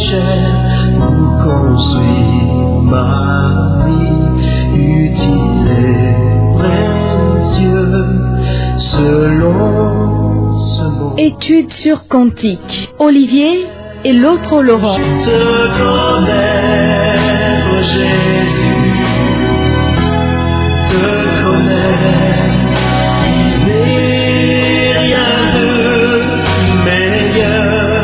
chair pour construire ma vie, utile et précieux, selon ce mot. Étude sur Cantique. Olivier et l'autre Laurent. Te connaître, Jésus, te connaître, il n'est rien de meilleur.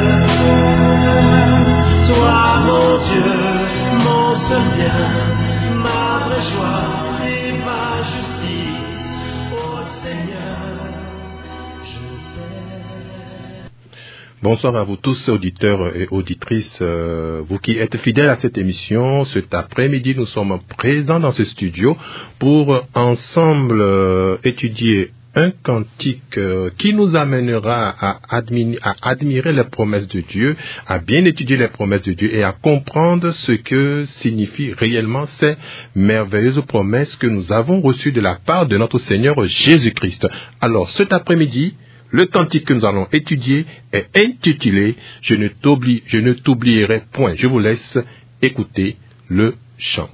Toi, mon Dieu, mon seul bien, ma vraie joie et ma justice, ô Seigneur, je t'aime. Bonsoir à vous tous, auditeurs et auditrices, vous qui êtes fidèles à cette émission. Cet après-midi, nous sommes présents dans ce studio pour ensemble étudier un cantique qui nous amènera à admirer les promesses de Dieu, à bien étudier les promesses de Dieu et à comprendre ce que signifient réellement ces merveilleuses promesses que nous avons reçues de la part de notre Seigneur Jésus-Christ. Alors, cet après-midi, le cantique que nous allons étudier est intitulé « Je ne t'oublierai point ». Je vous laisse écouter le chant.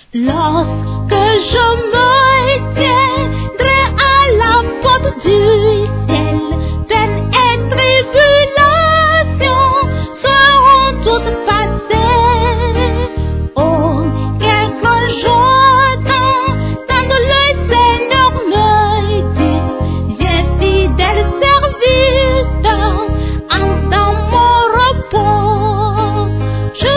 Lorsque je me tiendrai à la porte du ciel, peine et tribulation seront toutes passées. Oh, quelque joie d'entendre le Seigneur me dire, viens fidèle serviteur, entre dans mon repos. Je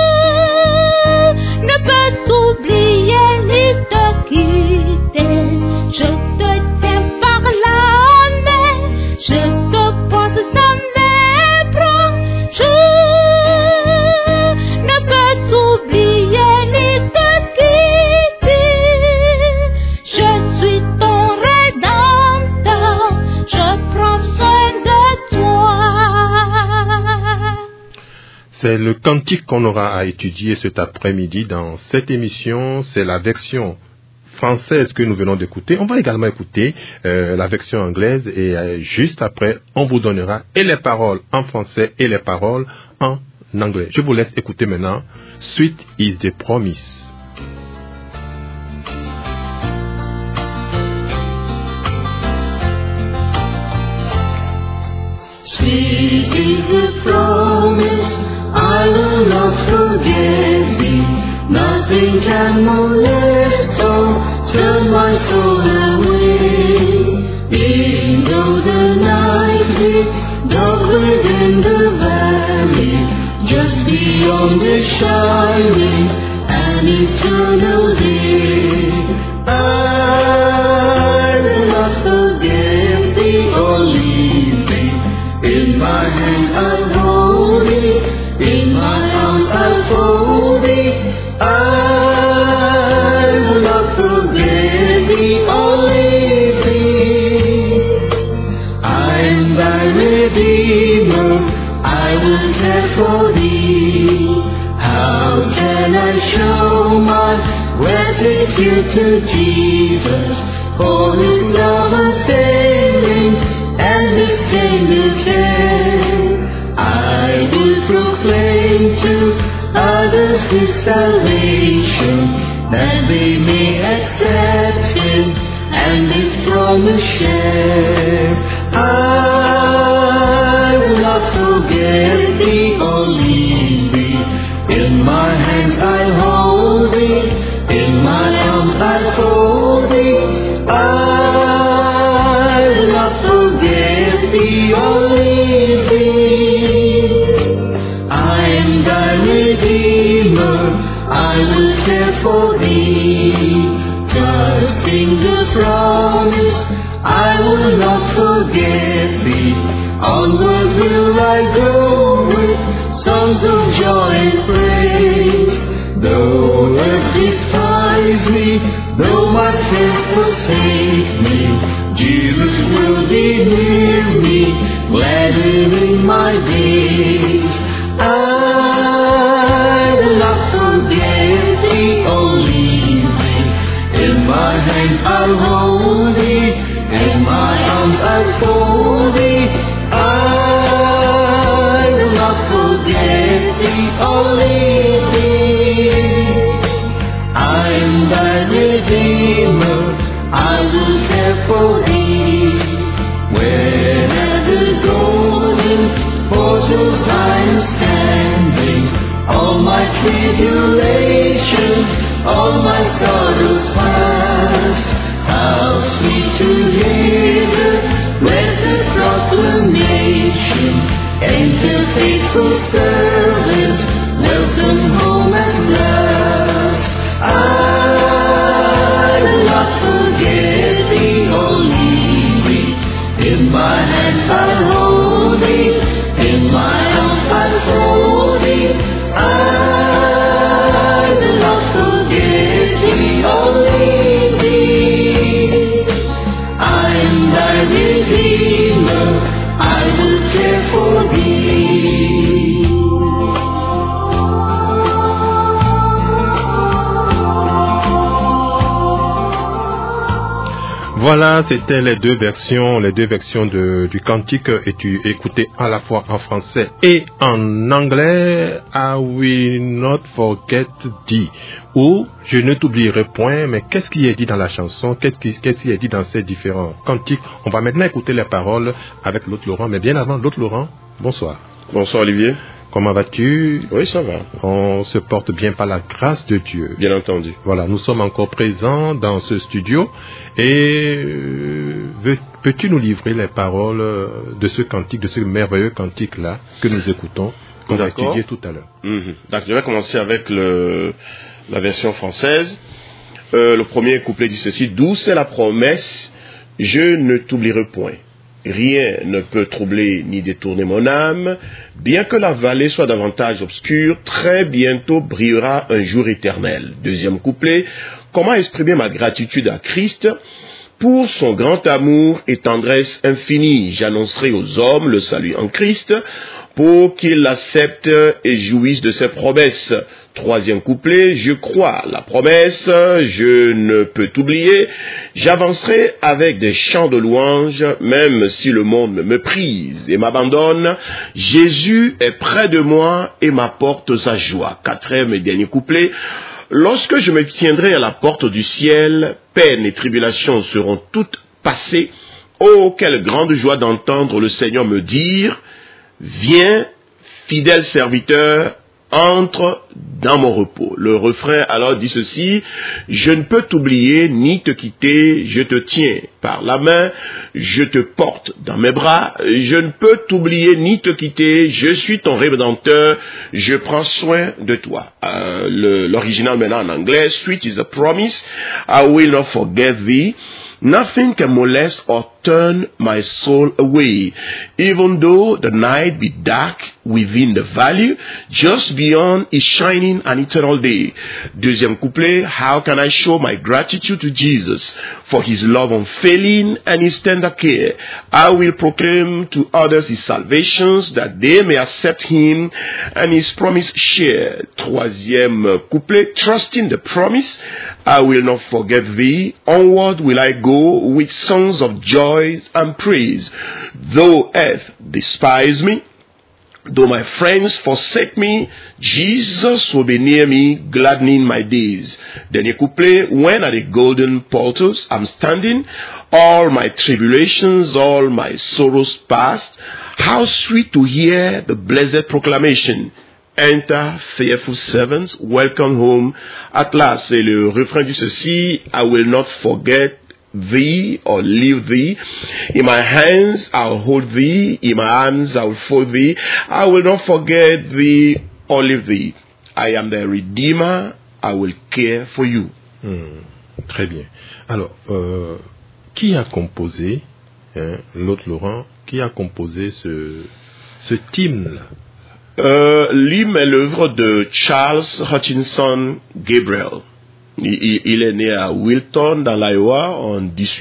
ne peux t'oublier ni te quitter. Je te tiens par la main, je te pose dans mes bras. Je ne peux t'oublier ni te quitter. Je suis ton rédempteur, je prends soin de toi. C'est le cantique qu'on aura à étudier cet après-midi dans cette émission. C'est la version française que nous venons d'écouter. On va également écouter la version anglaise et juste après, on vous donnera et les paroles en français et les paroles en anglais. Je vous laisse écouter maintenant. Sweet is the promise. Sweet is the promise, I will not forget thee. Nothing can molest or turn my soul away. Even though the night be dark within the valley, just beyond the shining and eternal day, I will not forget thee or leave thee. In my hand I'll hold thee, in my arms I'll fold thee. I will not forget thee or leave thee. I am thy Redeemer, I will care for thee. How can I show my gratitude to Jesus for his love unfailing and his tender care? I will proclaim to others his salvation, that they may accept him and his promise share. I will not forget thee or leave thee. In my hands I'll hold thee, in my arms I'll fold thee. I will not forget thee or leave thee. I am thy Redeemer, I will care for thee. Trusting the promise, I will not forget thee. Onward will I go with songs of joy and praise. Though earth despise me, though my friends forsake me, Jesus will be near me, gladdening my days. I will not forget thee or leave thee. In my hands I'll hold thee, in my arms I'll fold thee. I will not forget thee or leave thee. I am thy Redeemer, I will care for thee. When at the golden portals I am standing, all my tribulations, all my sorrows past, how sweet to hear the blessed proclamation, enter faithful servants, welcome home at last. I will not forget thee or leave thee. In my hands I'll hold thee, in my arms I'll fold thee. I will not forget thee or leave thee. I am thy Redeemer, I will care for thee. Voilà, c'était les deux versions du cantique et tu écoutais à la fois en français et en anglais. I will not forget thee. Ou je ne t'oublierai point. Mais qu'est-ce qui est dit dans la chanson? Qu'est-ce qui est dit dans ces différents cantiques? On va maintenant écouter les paroles avec l'autre Laurent. Mais bien avant, l'autre Laurent, bonsoir. Bonsoir Olivier. Comment vas-tu? Oui, ça va. On se porte bien par la grâce de Dieu. Bien entendu. Voilà, nous sommes encore présents dans ce studio. Et peux-tu nous livrer les paroles de ce cantique, de ce merveilleux cantique-là que nous écoutons, qu'on a étudié tout à l'heure? Donc, je vais commencer avec la version française. Le premier couplet dit ceci: douce est la promesse, je ne t'oublierai point. Rien ne peut troubler ni détourner mon âme. Bien que la vallée soit davantage obscure, très bientôt brillera un jour éternel. Deuxième couplet: comment exprimer ma gratitude à Christ pour son grand amour et tendresse infinie? J'annoncerai aux hommes le salut en Christ pour qu'ils l'acceptent et jouissent de ses promesses. Troisième couplet: je crois la promesse, je ne peux t'oublier. J'avancerai avec des chants de louange, même si le monde me méprise et m'abandonne. Jésus est près de moi et m'apporte sa joie. Quatrième et dernier couplet: lorsque je me tiendrai à la porte du ciel, peine et tribulations seront toutes passées. Oh, quelle grande joie d'entendre le Seigneur me dire: viens, fidèle serviteur, entre dans mon repos. Le refrain alors dit ceci: je ne peux t'oublier ni te quitter, je te tiens par la main, je te porte dans mes bras, je ne peux t'oublier ni te quitter, je suis ton rédempteur, je prends soin de toi. L'original maintenant en anglais: sweet is the promise, I will not forget thee. Nothing can molest or turn my soul away. Even though the night be dark within the valley, just beyond is shining an eternal day. Deuxième couplet: how can I show my gratitude to Jesus for his love unfailing and his tender care? I will proclaim to others his salvations, that they may accept him and his promise share. Troisième couplet: trusting the promise, I will not forget thee. Onward will I go with songs of joy and praise. Though earth despise me, though my friends forsake me, Jesus will be near me, gladdening my days. Dernier couplet: when at the golden portals I'm standing, all my tribulations, all my sorrows past, how sweet to hear the blessed proclamation: enter, fearful servants, welcome home at last. Et le refrain dit ceci: I will not forget thee or leave thee. In my hands I'll hold thee, in my arms I'll fold thee. I will not forget thee or leave thee. I am the Redeemer, I will care for you. Très bien. Alors, qui a composé, l'autre Laurent, qui a composé ce hymne-là? L'hymne est l'œuvre de Charles Hutchinson Gabriel. Il est né à Wilton, dans l'Iowa, en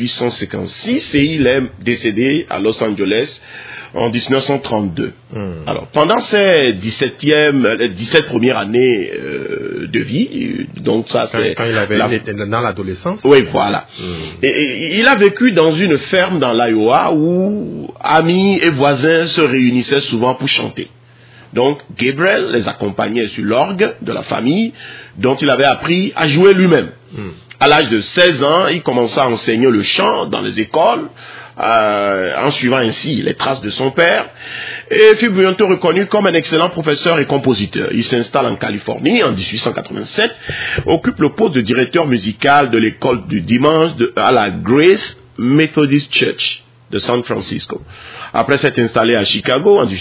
1856 et il est décédé à Los Angeles en 1932. Alors, pendant ses 17 premières années de vie, donc ça c'est... Quand il avait dans l'adolescence? Oui, voilà. Et il a vécu dans une ferme dans l'Iowa où amis et voisins se réunissaient souvent pour chanter. Donc, Gabriel les accompagnait sur l'orgue de la famille, dont il avait appris à jouer lui-même. À l'âge de 16 ans, il commença à enseigner le chant dans les écoles, en suivant ainsi les traces de son père, et fut bientôt reconnu comme un excellent professeur et compositeur. Il s'installe en Californie en 1887, occupe le poste de directeur musical de l'école du dimanche à la Grace Methodist Church de San Francisco. Après s'être installé à Chicago en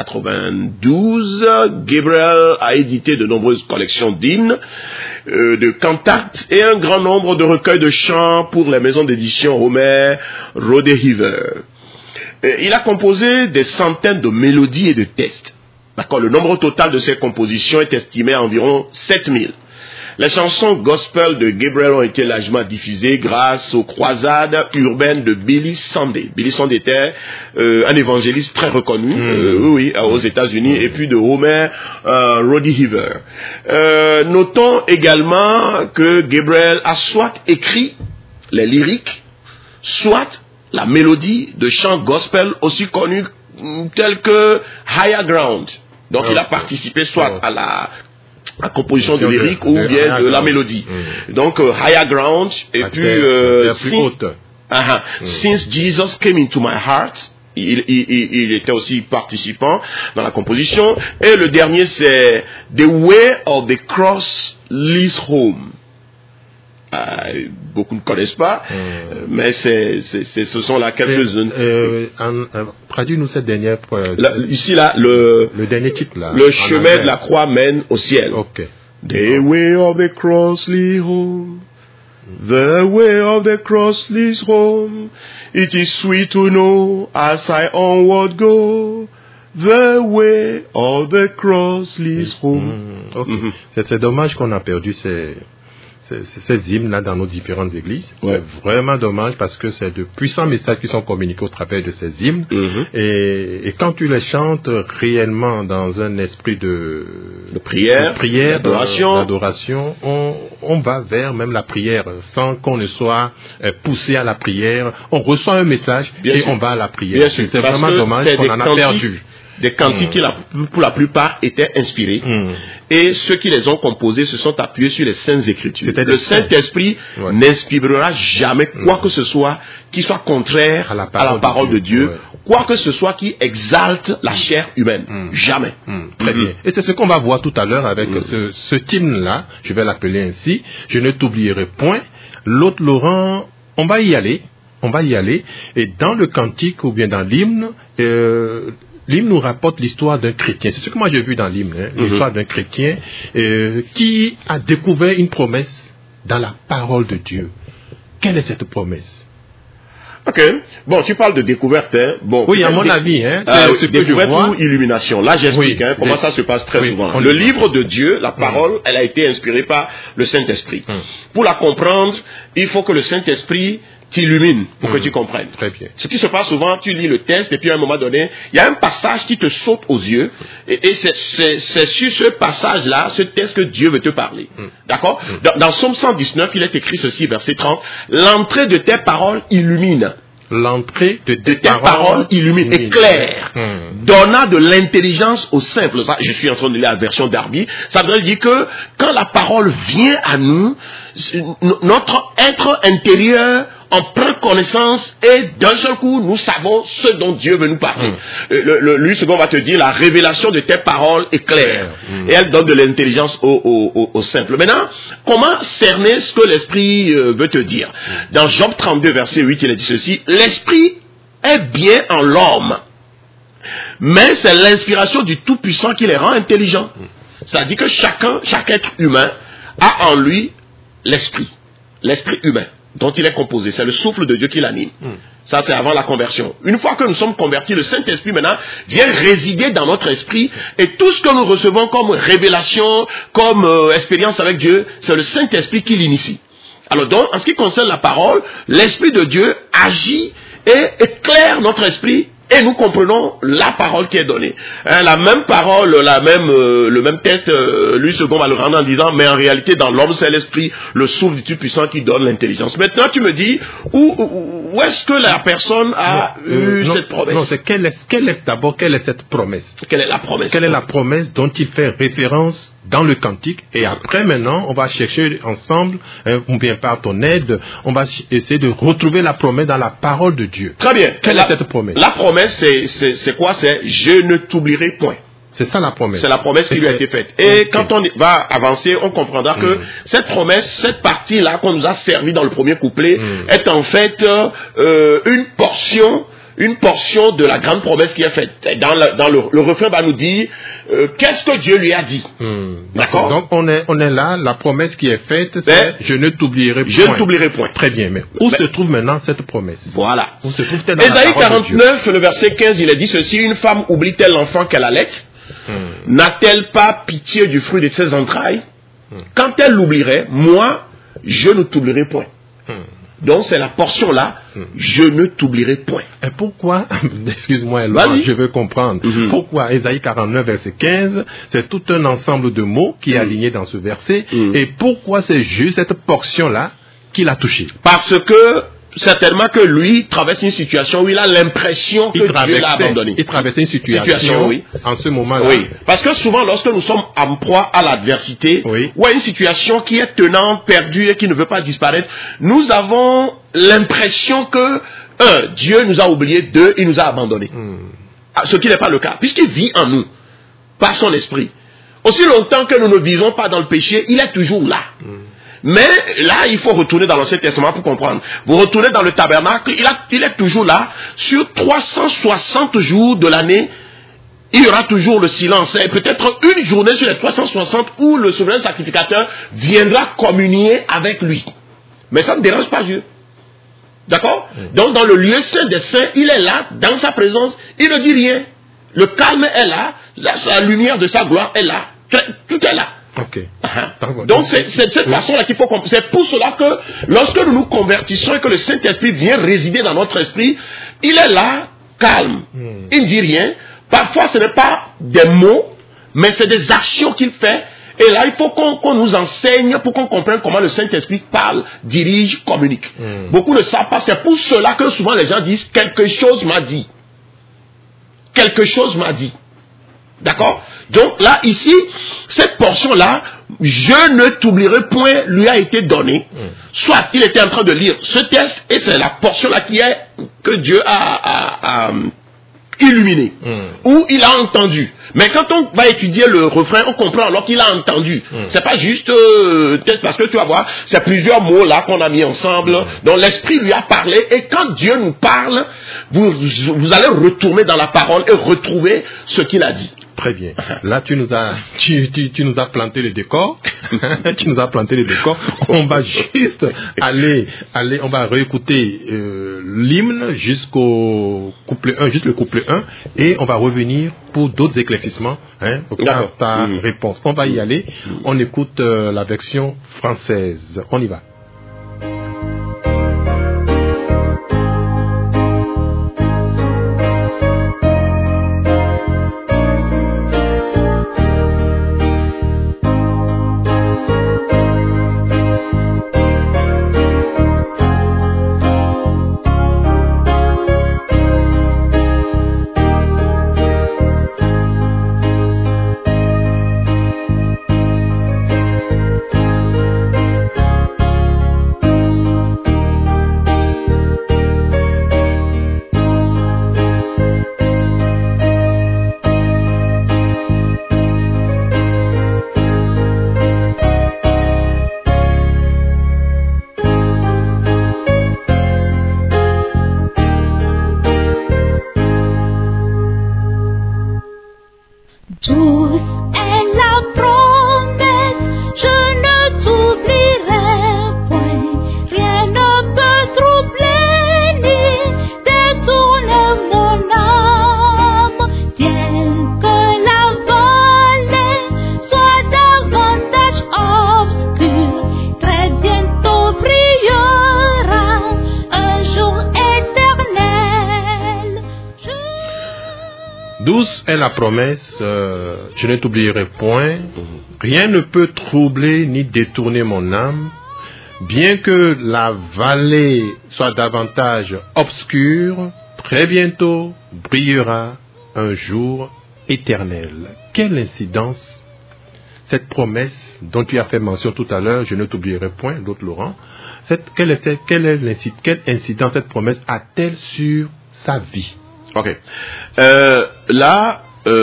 1892, Gabriel a édité de nombreuses collections d'hymnes, de cantates et un grand nombre de recueils de chants pour les maisons d'édition Homer, Rodeheaver. Il a composé des centaines de mélodies et de textes. D'accord, le nombre total de ses compositions est estimé à environ 7000. Les chansons gospel de Gabriel ont été largement diffusées grâce aux croisades urbaines de Billy Sunday. Billy Sunday était un évangéliste très reconnu aux États-Unis, et puis de Homer Rodeheaver. Notons également que Gabriel a soit écrit les lyriques, soit la mélodie de chants gospel aussi connus tels que Higher Ground. Donc il a participé soit à la composition de lyrique ou bien de la mélodie. Donc Higher Ground et puis Since Jesus Came Into My Heart. Il était aussi participant dans la composition. Et le dernier, c'est The Way of the Cross Leads Home. Beaucoup ne connaissent pas, mais ce sont là quelques-unes. Traduis-nous cette dernière. Ici, là, le dernier titre, là. Le chemin de la croix mène au ciel. Okay. The way of the cross leads home. The way of the cross leads home. It is sweet to know as I onward go. The way of the cross leads home. Okay. C'est dommage qu'on a perdu ces hymnes-là dans nos différentes églises. Ouais. C'est vraiment dommage parce que c'est de puissants messages qui sont communiqués au travers de ces hymnes. Et quand tu les chantes réellement dans un esprit de prière, d'adoration, on va vers même la prière sans qu'on ne soit poussé à la prière. On reçoit un message et on va à la prière. C'est vraiment dommage qu'on en a perdu. Des cantiques qui, pour la plupart, étaient inspirés. Et ceux qui les ont composés se sont appuyés sur les Saintes Écritures. Le Saint-Esprit n'inspirera jamais quoi que ce soit qui soit contraire à la parole de Dieu, quoi que ce soit qui exalte la chair humaine. Jamais. Très bien. Et c'est ce qu'on va voir tout à l'heure avec ce hymne-là, je vais l'appeler ainsi, Je ne t'oublierai point. L'autre Laurent, on va y aller. Et dans le cantique ou bien dans l'hymne, l'hymne nous rapporte l'histoire d'un chrétien. C'est ce que moi j'ai vu dans l'hymne, l'histoire d'un chrétien qui a découvert une promesse dans la parole de Dieu. Quelle est cette promesse? Ok. Bon, tu parles de découverte, hein. Bon. Oui, à mon avis, c'est ce que je vois. Ou illumination. Là, j'explique, comment ça se passe très souvent. Le livre de Dieu, la parole, elle a été inspirée par le Saint-Esprit. Pour la comprendre, il faut que le Saint-Esprit t'illumine pour que tu comprennes. Très bien. Ce qui se passe souvent, tu lis le texte et puis à un moment donné, il y a un passage qui te saute aux yeux et c'est sur ce passage-là, ce texte que Dieu veut te parler. D'accord? Dans Psaume 119, il est écrit ceci, verset 30, l'entrée de tes paroles illumine. L'entrée de tes paroles illumine, éclaire, donna de l'intelligence aux simples. Ça, je suis en train de lire la version Darby. Ça veut dire que quand la parole vient à nous, notre être intérieur en prend connaissance et d'un seul coup, nous savons ce dont Dieu veut nous parler. Lui, second va te dire, la révélation de tes paroles est claire. Et elle donne de l'intelligence aux simples. Maintenant, comment cerner ce que l'Esprit veut te dire? Dans Job 32, verset 8, il a dit ceci, l'Esprit est bien en l'homme, mais c'est l'inspiration du Tout-Puissant qui les rend intelligents. C'est-à-dire que chaque être humain a en lui l'esprit humain dont il est composé. C'est le souffle de Dieu qui l'anime. Ça, c'est avant la conversion. Une fois que nous sommes convertis, le Saint-Esprit, maintenant, vient résider dans notre esprit. Et tout ce que nous recevons comme révélation, comme expérience avec Dieu, c'est le Saint-Esprit qui l'initie. Alors donc, en ce qui concerne la parole, l'Esprit de Dieu agit et éclaire notre esprit. Et nous comprenons la parole qui est donnée. La même parole, le même texte, lui second va le rendre en disant, mais en réalité, dans l'homme, c'est l'esprit, le souffle du Tout-Puissant qui donne l'intelligence. Maintenant, tu me dis, où est-ce que la personne a eu cette promesse? Non, c'est quelle est cette promesse? Quelle est la promesse? Quelle est la promesse dont il fait référence dans le cantique? Et après, maintenant, on va chercher ensemble, ou bien par ton aide, on va essayer de retrouver la promesse dans la parole de Dieu. Très bien. Quelle est cette promesse? La promesse, c'est quoi? C'est « Je ne t'oublierai point ». C'est ça la promesse. C'est la promesse qui lui a été faite. Et quand on va avancer, on comprendra que cette promesse, cette partie-là qu'on nous a servi dans le premier couplet, est en fait une portion de la grande promesse qui est faite. Dans le refrain va nous dire qu'est-ce que Dieu lui a dit. D'accord? Donc on est là, la promesse qui est faite, c'est je ne t'oublierai point. Je ne t'oublierai point. Très bien, mais où se trouve maintenant cette promesse? Voilà. Où se trouve-t-elle dans Ésaïe la parole de Dieu? 49, le verset 15, il a dit ceci, une femme oublie-t-elle l'enfant qu'elle allait? N'a-t-elle pas pitié du fruit de ses entrailles? Quand elle l'oublierait, moi, je ne t'oublierai point. Donc c'est la portion là, je ne t'oublierai point. Et pourquoi, excuse-moi Laurent, je veux comprendre, pourquoi Ésaïe 49 verset 15, c'est tout un ensemble de mots qui est aligné dans ce verset, et pourquoi c'est juste cette portion là qui l'a touché? Parce que certainement que lui traverse une situation où il a l'impression que Dieu l'a abandonné. Il traversait une situation oui. En ce moment-là. Oui, parce que souvent, lorsque nous sommes en proie à l'adversité, oui. ou à une situation qui est tenante, perdue et qui ne veut pas disparaître, nous avons l'impression que, Dieu nous a oubliés, 2, il nous a abandonnés. Ce qui n'est pas le cas, puisqu'il vit en nous, par son esprit. Aussi longtemps que nous ne vivons pas dans le péché, il est toujours là. Mais là, il faut retourner dans l'Ancien Testament pour comprendre. Vous retournez dans le tabernacle, il est toujours là. Sur 360 jours de l'année, il y aura toujours le silence. Et peut-être une journée sur les 360 où le souverain sacrificateur viendra communier avec lui. Mais ça ne dérange pas Dieu. D'accord? Donc dans le lieu saint des saints, il est là, dans sa présence, il ne dit rien. Le calme est là, la lumière de sa gloire est là. Tout est là. Okay. Donc c'est de cette façon-là qu'il faut comprendre. C'est pour cela que lorsque nous nous convertissons et que le Saint-Esprit vient résider dans notre esprit, il est là, calme. Il ne dit rien. Parfois ce n'est pas des mots, mais c'est des actions qu'il fait. Et là, il faut qu'on nous enseigne pour qu'on comprenne comment le Saint-Esprit parle, dirige, communique. Beaucoup ne savent pas. C'est pour cela que souvent les gens disent « quelque chose m'a dit ». Quelque chose m'a dit. D'accord? Donc là, ici, cette portion-là, je ne t'oublierai point, lui a été donnée. Soit il était en train de lire ce texte, et c'est la portion-là que Dieu a illuminé, où il a entendu. Mais quand on va étudier le refrain, on comprend alors qu'il a entendu. C'est pas juste texte, parce que tu vas voir, c'est plusieurs mots là qu'on a mis ensemble, dont l'Esprit lui a parlé, et quand Dieu nous parle, vous allez retourner dans la parole et retrouver ce qu'il a dit. Très bien. Là, tu nous as planté le décor. Tu nous as planté le décor. On va juste aller, on va réécouter l'hymne jusqu'au couplet 1, juste le couplet 1, et on va revenir pour d'autres éclaircissements, pour ta réponse. On va y aller. On écoute la version française. On y va. La promesse, je ne t'oublierai point, rien ne peut troubler ni détourner mon âme, bien que la vallée soit davantage obscure, très bientôt brillera un jour éternel. Quelle incidence, cette promesse dont tu as fait mention tout à l'heure, je ne t'oublierai point, l'autre Laurent, quelle incidence cette promesse a-t-elle sur sa vie? Ok. Là,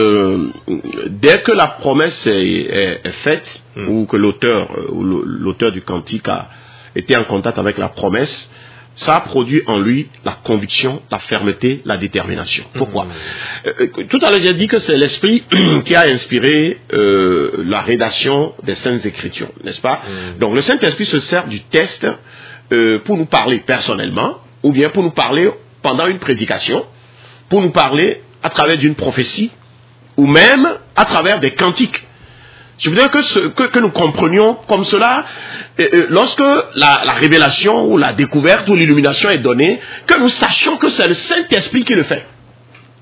dès que la promesse est faite, ou que l'auteur du cantique a été en contact avec la promesse, ça a produit en lui la conviction, la fermeté, la détermination. Pourquoi? Tout à l'heure, j'ai dit que c'est l'Esprit qui a inspiré la rédaction des Saintes Écritures, n'est-ce pas? Donc le Saint-Esprit se sert du texte pour nous parler personnellement, ou bien pour nous parler pendant une prédication, pour nous parler à travers d'une prophétie, ou même à travers des cantiques. Je voudrais que nous comprenions comme cela, lorsque la révélation, ou la découverte, ou l'illumination est donnée, que nous sachions que c'est le Saint-Esprit qui le fait.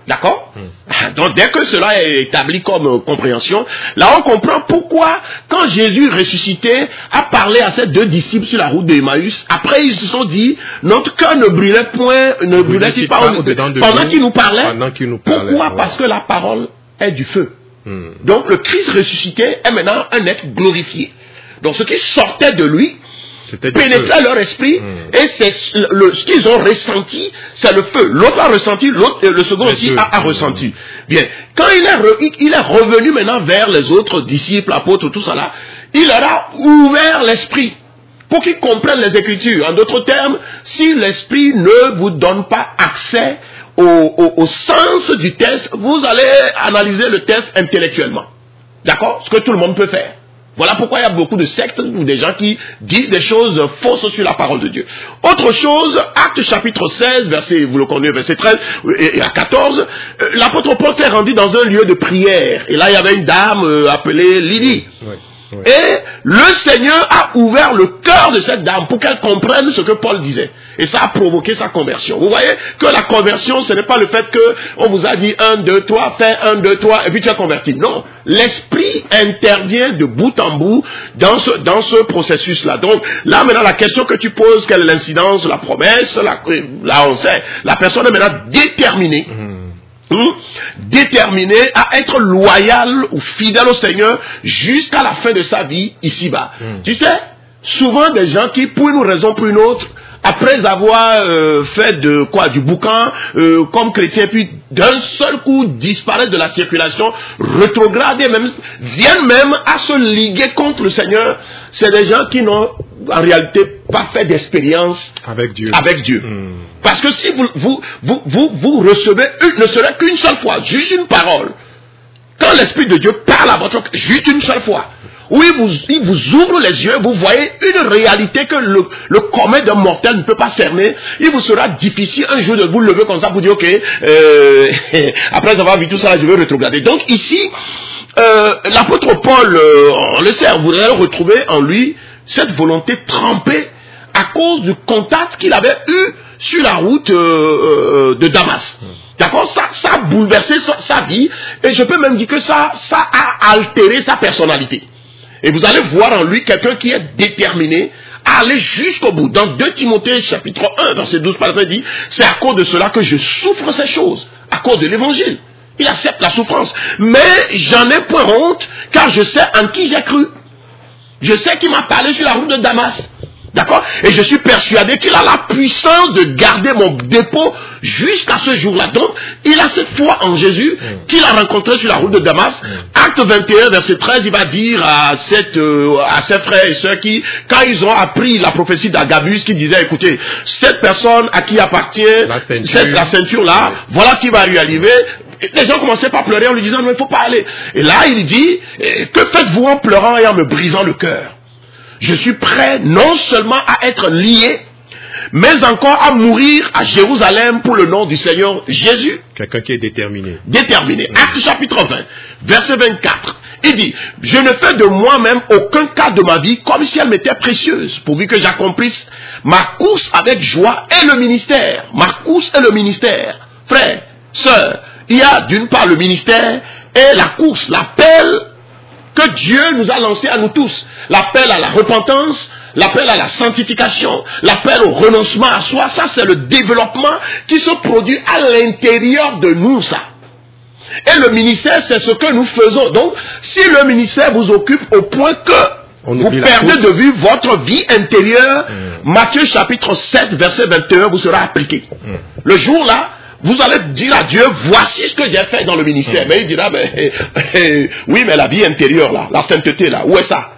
D'accord? Donc dès que cela est établi comme compréhension, là on comprend pourquoi quand Jésus ressuscité a parlé à ses 2 disciples sur la route d'Emmaüs, après ils se sont dit, notre cœur ne brûlait point, ne brûlait-il pas pendant qu'il nous parlait. Pourquoi? Parce que la parole est du feu. Donc le Christ ressuscité est maintenant un être glorifié. Donc ce qui sortait de lui pénétrait leur esprit, et c'est ce qu'ils ont ressenti, c'est le feu. L'autre a ressenti, le second aussi a ressenti. Bien, quand il est revenu maintenant vers les autres disciples, apôtres, tout ça là, il leur a ouvert l'esprit pour qu'ils comprennent les Écritures. En d'autres termes, si l'esprit ne vous donne pas accès au sens du test, vous allez analyser le test intellectuellement. D'accord? Ce que tout le monde peut faire. Voilà pourquoi il y a beaucoup de sectes ou des gens qui disent des choses fausses sur la parole de Dieu. Autre chose, Actes chapitre 16, verset, vous le connaissez, verset 13 et à 14, l'apôtre Paul s'est rendu dans un lieu de prière. Et là, il y avait une dame appelée Lydie. Oui. Et le Seigneur a ouvert le cœur de cette dame pour qu'elle comprenne ce que Paul disait. Et ça a provoqué sa conversion. Vous voyez que la conversion, ce n'est pas le fait qu'on vous a dit 1, 2, 3, fais 1, 2, 3, et puis tu es converti. Non. L'esprit intervient de bout en bout dans ce processus-là. Donc, là, maintenant, la question que tu poses, quelle est l'incidence, la promesse, là, on sait. La personne est maintenant déterminée. Déterminé à être loyal ou fidèle au Seigneur jusqu'à la fin de sa vie ici-bas. Tu sais, souvent des gens qui, pour une raison ou pour une autre, après avoir fait du boucan comme chrétien, puis d'un seul coup disparaître de la circulation, rétrograder, viennent même à se liguer contre le Seigneur. C'est des gens qui n'ont en réalité pas fait d'expérience avec Dieu. Parce que si vous recevez ne serait qu'une seule fois, juste une parole, quand l'Esprit de Dieu parle à votre cœur, juste une seule fois, où il vous ouvre les yeux, vous voyez une réalité que le commun d'un mortel ne peut pas cerner, il vous sera difficile un jour de vous lever comme ça pour dire, ok, après avoir vu tout ça, je vais rétrograder. Donc ici, l'apôtre Paul, on le sait, vous allez retrouver en lui cette volonté trempée à cause du contact qu'il avait eu sur la route de Damas. D'accord? Ça a bouleversé sa vie, et je peux même dire que ça a altéré sa personnalité. Et vous allez voir en lui quelqu'un qui est déterminé à aller jusqu'au bout. Dans 2 Timothée chapitre 1, verset 12, par exemple, il dit, c'est à cause de cela que je souffre ces choses, à cause de l'évangile. Il accepte la souffrance. Mais j'en ai point honte, car je sais en qui j'ai cru. Je sais qu'il m'a parlé sur la route de Damas. D'accord? Et je suis persuadé qu'il a la puissance de garder mon dépôt jusqu'à ce jour-là. Donc, il a cette foi en Jésus qu'il a rencontré sur la route de Damas. Acte 21, verset 13, il va dire à ses frères et sœurs qui, quand ils ont appris la prophétie d'Agabus, qui disait, écoutez, cette personne à qui appartient la ceinture-là, voilà ce qui va lui arriver. Les gens commençaient par pleurer en lui disant, non, il ne faut pas aller. Et là, il dit, que faites-vous en pleurant et en me brisant le cœur? Je suis prêt non seulement à être lié, mais encore à mourir à Jérusalem pour le nom du Seigneur Jésus. Quelqu'un qui est déterminé. Déterminé. Acte chapitre 20, verset 24. Il dit, je ne fais de moi-même aucun cas de ma vie comme si elle m'était précieuse, pourvu que j'accomplisse ma course avec joie et le ministère. Ma course et le ministère. Frères, sœurs, il y a d'une part le ministère et la course, l'appel que Dieu nous a lancé à nous tous. L'appel à la repentance, l'appel à la sanctification, l'appel au renoncement à soi. Ça, c'est le développement qui se produit à l'intérieur de nous, ça. Et le ministère, c'est ce que nous faisons. Donc, si le ministère vous occupe au point que vous perdez de vue votre vie intérieure, Matthieu chapitre 7, verset 21 vous sera appliqué. Le jour-là, vous allez dire à Dieu, voici ce que j'ai fait dans le ministère. Mais il dira, oui, mais la vie intérieure, là, la sainteté, là, où est ça?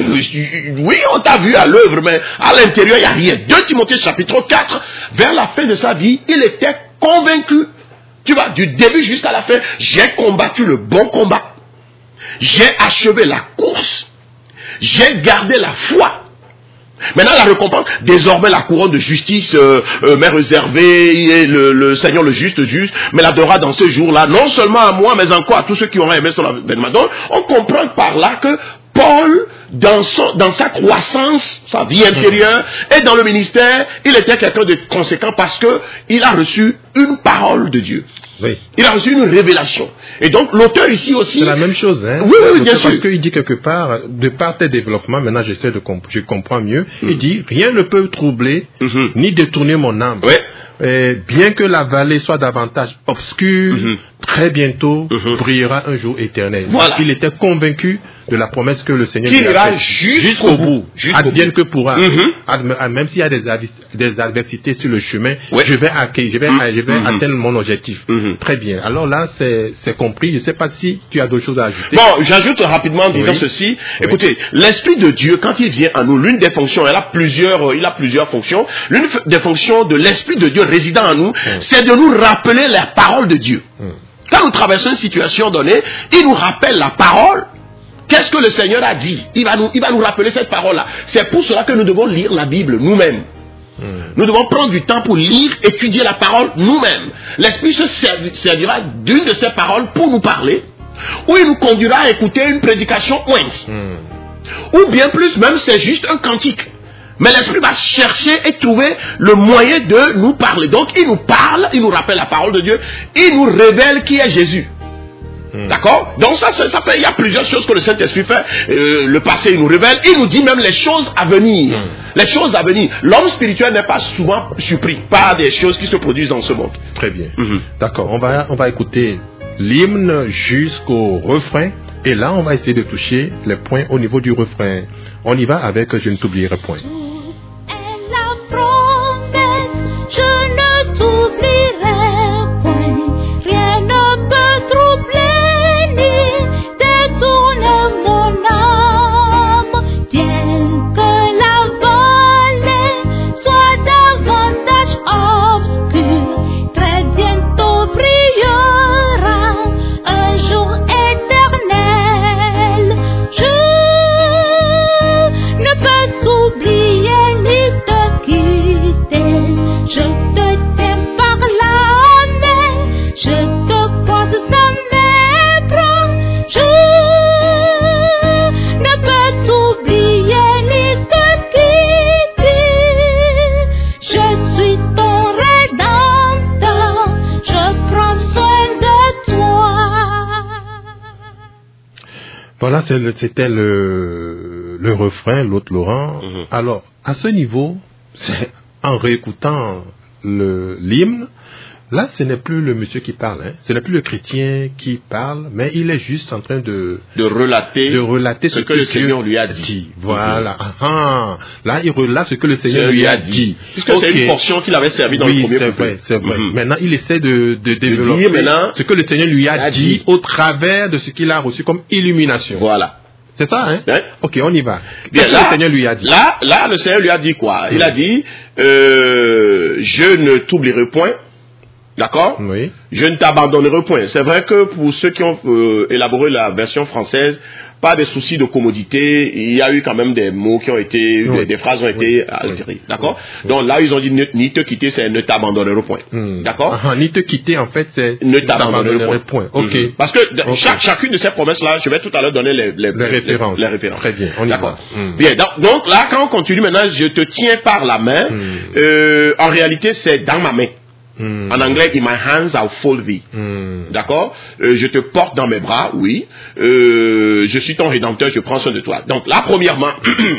Oui, on t'a vu à l'œuvre, mais à l'intérieur, il n'y a rien. 2 Timothée chapitre 4, vers la fin de sa vie, il était convaincu. Tu vois, du début jusqu'à la fin, j'ai combattu le bon combat. J'ai achevé la course. J'ai gardé la foi. Maintenant, la récompense, désormais la couronne de justice m'est réservée, et le Seigneur le juste me la donnera dans ce jour-là, non seulement à moi, mais encore à tous ceux qui auront aimé son avènement. Donc, on comprend par là que Paul, dans sa croissance, sa vie intérieure, et dans le ministère, il était quelqu'un de conséquent parce que il a reçu une parole de Dieu. Oui. Il a reçu une révélation. Et donc, l'auteur ici aussi... C'est la même chose, hein? Oui, bien sûr. Parce qu'il dit quelque part, de par tes développements, maintenant je comprends mieux, il dit, rien ne peut troubler, ni détourner mon âme. Ouais. Bien que la vallée soit davantage obscure, très bientôt brillera un jour éternel. Voilà. Il était convaincu de la promesse que le Seigneur Qui lui a ira faite. jusqu'au bout. Advienne que pourra. Même s'il y a des adversités sur le chemin, Ouais. je vais atteindre mon objectif. Très bien. Alors là, c'est compris. Je ne sais pas si tu as d'autres choses à ajouter. Bon, j'ajoute rapidement en disant Oui. ceci. Oui. Écoutez, l'Esprit de Dieu, quand il vient à nous, l'une des fonctions, il a plusieurs fonctions. L'une des fonctions de l'Esprit de Dieu résidant en nous, c'est de nous rappeler la parole de Dieu. Quand nous traversons une situation donnée, il nous rappelle la parole. Qu'est-ce que le Seigneur a dit? Il va nous rappeler cette parole-là. C'est pour cela que nous devons lire la Bible nous-mêmes. Nous devons prendre du temps pour lire, étudier la parole nous-mêmes. L'Esprit se servira d'une de ces paroles pour nous parler, ou il nous conduira à écouter une prédication ointe. Ou bien plus, même c'est juste un cantique. Mais l'Esprit va chercher et trouver le moyen de nous parler. Donc il nous parle, il nous rappelle la parole de Dieu, il nous révèle qui est Jésus. D'accord? Donc ça fait, il y a plusieurs choses que le Saint-Esprit fait. Le passé, il nous révèle, il nous dit même les choses à venir. Les choses à venir. L'homme spirituel n'est pas souvent surpris par des choses qui se produisent dans ce monde. Très bien. D'accord. On va écouter l'hymne jusqu'au refrain. Et là, on va essayer de toucher les points au niveau du refrain. On y va avec Je ne t'oublierai point. Et la promesse, je ne t'oublierai point. Rien ne peut troubler ni détourner mon âme. Bien que la vallée soit davantage obscure, très bientôt brillera un jour éternel. Je ne peux t'oublier ni te quitter. Je te tiens par la main, je te porte dans mes bras. Je ne peux t'oublier ni te quitter. Je suis ton rédempteur, je prends soin de toi. Voilà, c'était le refrain, l'autre Laurent. Alors, à ce niveau, en réécoutant l'hymne, là, ce n'est plus le monsieur qui parle, hein. Ce n'est plus le chrétien qui parle, mais il est juste en train de relater ce que le Seigneur lui a dit. Voilà. Là, il relate ce que le Seigneur lui a dit. Puisque c'est une portion qu'il avait servi dans le premier couplet. C'est vrai. Maintenant, il essaie de développer ce que le Seigneur lui a dit au travers de ce qu'il a reçu comme illumination. Voilà. C'est ça, hein? Ouais. Ok, on y va. Bien, Qu'est-ce que le Seigneur lui a dit? Là, le Seigneur lui a dit quoi? Il a dit, je ne t'oublierai point. D'accord? Oui. Je ne t'abandonnerai point. C'est vrai que pour ceux qui ont élaboré la version française, pas des soucis de commodité, il y a eu quand même des mots qui ont été, des phrases ont été altérées. D'accord? Donc là, ils ont dit ni te quitter, c'est ne t'abandonnerai point. D'accord? Ni te quitter, en fait, c'est ne t'abandonnerai point. Ok. Parce que chacune de ces promesses-là, je vais tout à l'heure donner les références. Très bien, on y va. D'accord. Bien. Donc là, quand on continue maintenant, je te tiens par la main. En réalité, c'est dans ma main. En anglais, in my hands I'll fold thee. D'accord? Je te porte dans mes bras, oui. Je suis ton rédempteur, je prends soin de toi. Donc là, premièrement,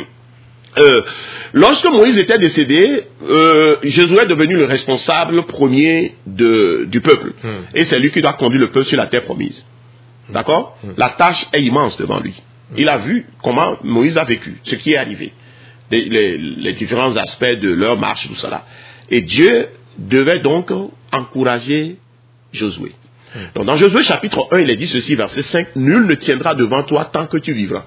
lorsque Moïse était décédé, Josué est devenu le responsable premier du peuple. Et c'est lui qui doit conduire le peuple sur la terre promise. D'accord? La tâche est immense devant lui. Il a vu comment Moïse a vécu, ce qui est arrivé. Les différents aspects de leur marche, tout ça là. Et Dieu devait donc encourager Josué. Donc dans Josué chapitre 1, il est dit ceci, verset 5, nul ne tiendra devant toi tant que tu vivras.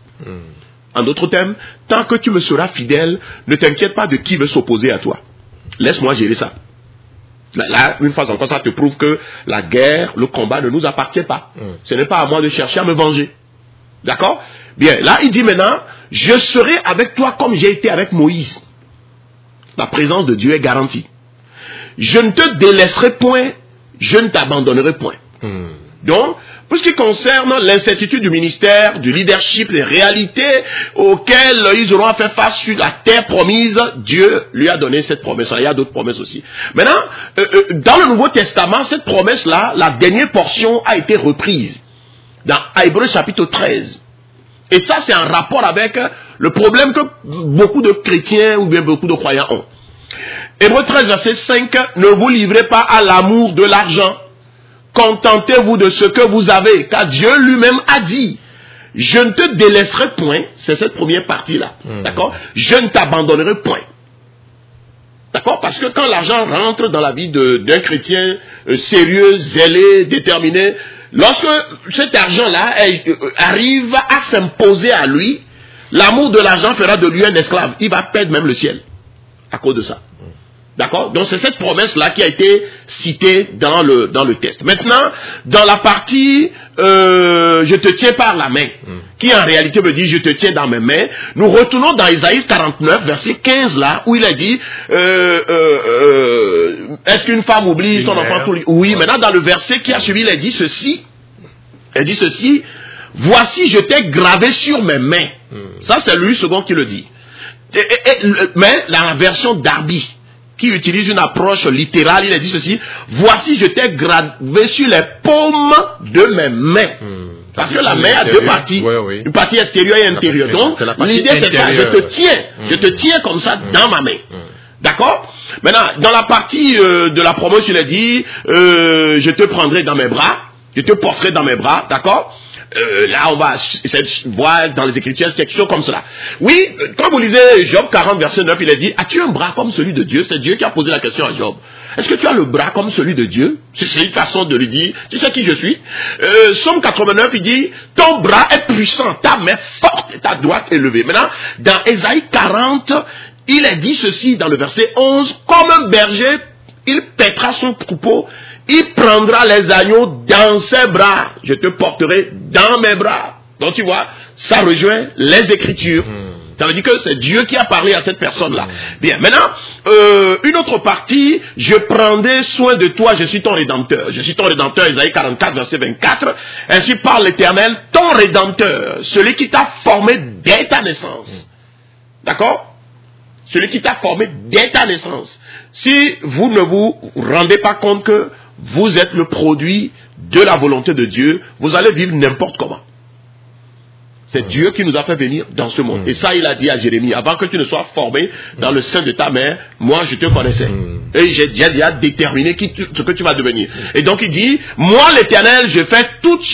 En d'autres termes, tant que tu me seras fidèle, ne t'inquiète pas de qui veut s'opposer à toi. Laisse-moi gérer ça. Là, une fois encore, ça te prouve que la guerre, le combat ne nous appartient pas. Ce n'est pas à moi de chercher à me venger. D'accord? Bien, là, il dit maintenant, je serai avec toi comme j'ai été avec Moïse. La présence de Dieu est garantie. Je ne te délaisserai point, je ne t'abandonnerai point. Donc, Pour ce qui concerne l'incertitude du ministère, du leadership, des réalités auxquelles ils auront à faire face sur la terre promise, Dieu lui a donné cette promesse. Il y a d'autres promesses aussi. Maintenant, dans le Nouveau Testament, cette promesse-là, la dernière portion a été reprise dans Hébreux chapitre 13. Et ça, c'est en rapport avec le problème que beaucoup de chrétiens ou bien beaucoup de croyants ont. Hébreux 13, verset 5, ne vous livrez pas à l'amour de l'argent. Contentez-vous de ce que vous avez, car Dieu lui-même a dit, je ne te délaisserai point, c'est cette première partie-là, d'accord? Je ne t'abandonnerai point. D'accord? Parce que quand l'argent rentre dans la vie d'un chrétien sérieux, zélé, déterminé, lorsque cet argent-là arrive à s'imposer à lui, l'amour de l'argent fera de lui un esclave. Il va perdre même le ciel à cause de ça. D'accord? Donc c'est cette promesse-là qui a été citée dans le texte. Maintenant, dans la partie je te tiens par la main, qui en réalité me dit je te tiens dans mes mains, nous retournons dans Isaïe 49, verset 15 là, où il a dit est-ce qu'une femme oublie son enfant tout lui? Oui, maintenant dans le verset qui a suivi, il a dit ceci, voici je t'ai gravé sur mes mains. Ça c'est lui second qui le dit. Mais la version Darby, qui utilise une approche littérale, il a dit ceci, voici je t'ai gravé sur les paumes de mes mains. Parce que la main a deux parties, une partie extérieure et intérieure. Donc l'idée c'est ça, je te tiens comme ça dans ma main. D'accord? Maintenant, dans la partie de la promesse, il a dit, je te prendrai dans mes bras, je te porterai dans mes bras, d'accord? Là, on va voir dans les Écritures quelque chose comme cela. Oui, quand vous lisez Job 40, verset 9, il a dit, as-tu un bras comme celui de Dieu? C'est Dieu qui a posé la question à Job. Est-ce que tu as le bras comme celui de Dieu? C'est une façon de lui dire, tu sais qui je suis? Somme 89, il dit, ton bras est puissant, ta main forte et ta droite élevée. Maintenant, dans Ésaïe 40, il est dit ceci dans le verset 11, comme un berger, il paîtra son troupeau, il prendra les agneaux dans ses bras. Je te porterai dans mes bras. Donc tu vois, ça rejoint les Écritures. Ça veut dire que c'est Dieu qui a parlé à cette personne-là. Bien, maintenant, une autre partie, je prendrai soin de toi, je suis ton Rédempteur. Je suis ton Rédempteur, Isaïe 44, verset 24. Ainsi parle l'Éternel, ton Rédempteur, celui qui t'a formé dès ta naissance. D'accord? Celui qui t'a formé dès ta naissance. Si vous ne vous rendez pas compte que vous êtes le produit de la volonté de Dieu, vous allez vivre n'importe comment. C'est Dieu qui nous a fait venir dans ce monde. Et ça, il a dit à Jérémie, avant que tu ne sois formé dans le sein de ta mère, moi je te connaissais. Et j'ai déjà déterminé ce que tu vas devenir. Et donc il dit, moi l'Éternel, j'ai fait toutes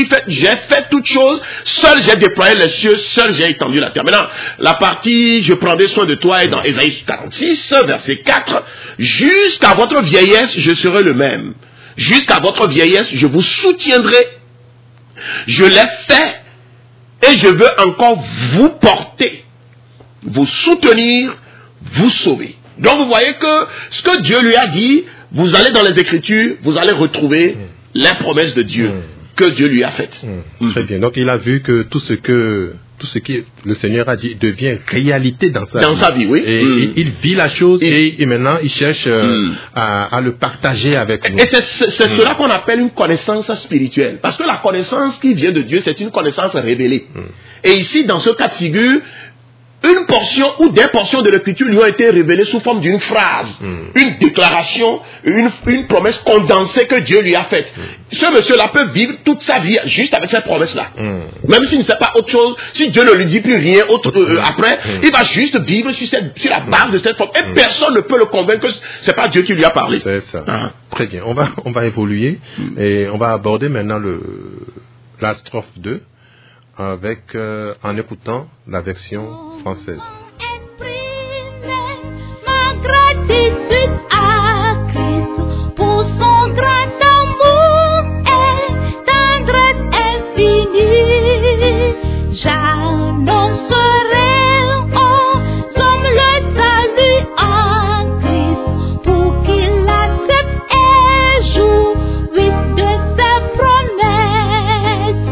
choses, seul j'ai déployé les cieux, seul j'ai étendu la terre. Maintenant, la partie je prendrai soin de toi est dans Ésaïe 46, verset 4. Jusqu'à votre vieillesse, je serai le même. Jusqu'à votre vieillesse, je vous soutiendrai. Je l'ai fait. Et je veux encore vous porter, vous soutenir, vous sauver. Donc vous voyez que ce que Dieu lui a dit, vous allez dans les Écritures, vous allez retrouver les promesses de Dieu que Dieu lui a faites. Très bien. Donc il a vu que tout ce que le Seigneur a dit devient réalité dans sa vie. Oui. Et il vit la chose et maintenant il cherche à le partager avec nous. Et c'est cela qu'on appelle une connaissance spirituelle. Parce que la connaissance qui vient de Dieu, c'est une connaissance révélée. Et ici, dans ce cas de figure, une portion ou des portions de l'Écriture lui ont été révélées sous forme d'une phrase, une déclaration, une promesse condensée que Dieu lui a faite. Ce monsieur-là peut vivre toute sa vie juste avec cette promesse-là. Même s'il ne sait pas autre chose, si Dieu ne lui dit plus rien après, il va juste vivre sur la base de cette promesse. Et personne ne peut le convaincre que ce n'est pas Dieu qui lui a parlé. C'est ça. Très bien. On va évoluer et on va aborder maintenant la strophe 2. En écoutant la version française. Exprimer ma gratitude à Christ pour son grand amour et tendresse infinie. J'annoncerai aux hommes le salut en Christ pour qu'il accepte et jouisse de ses promesses.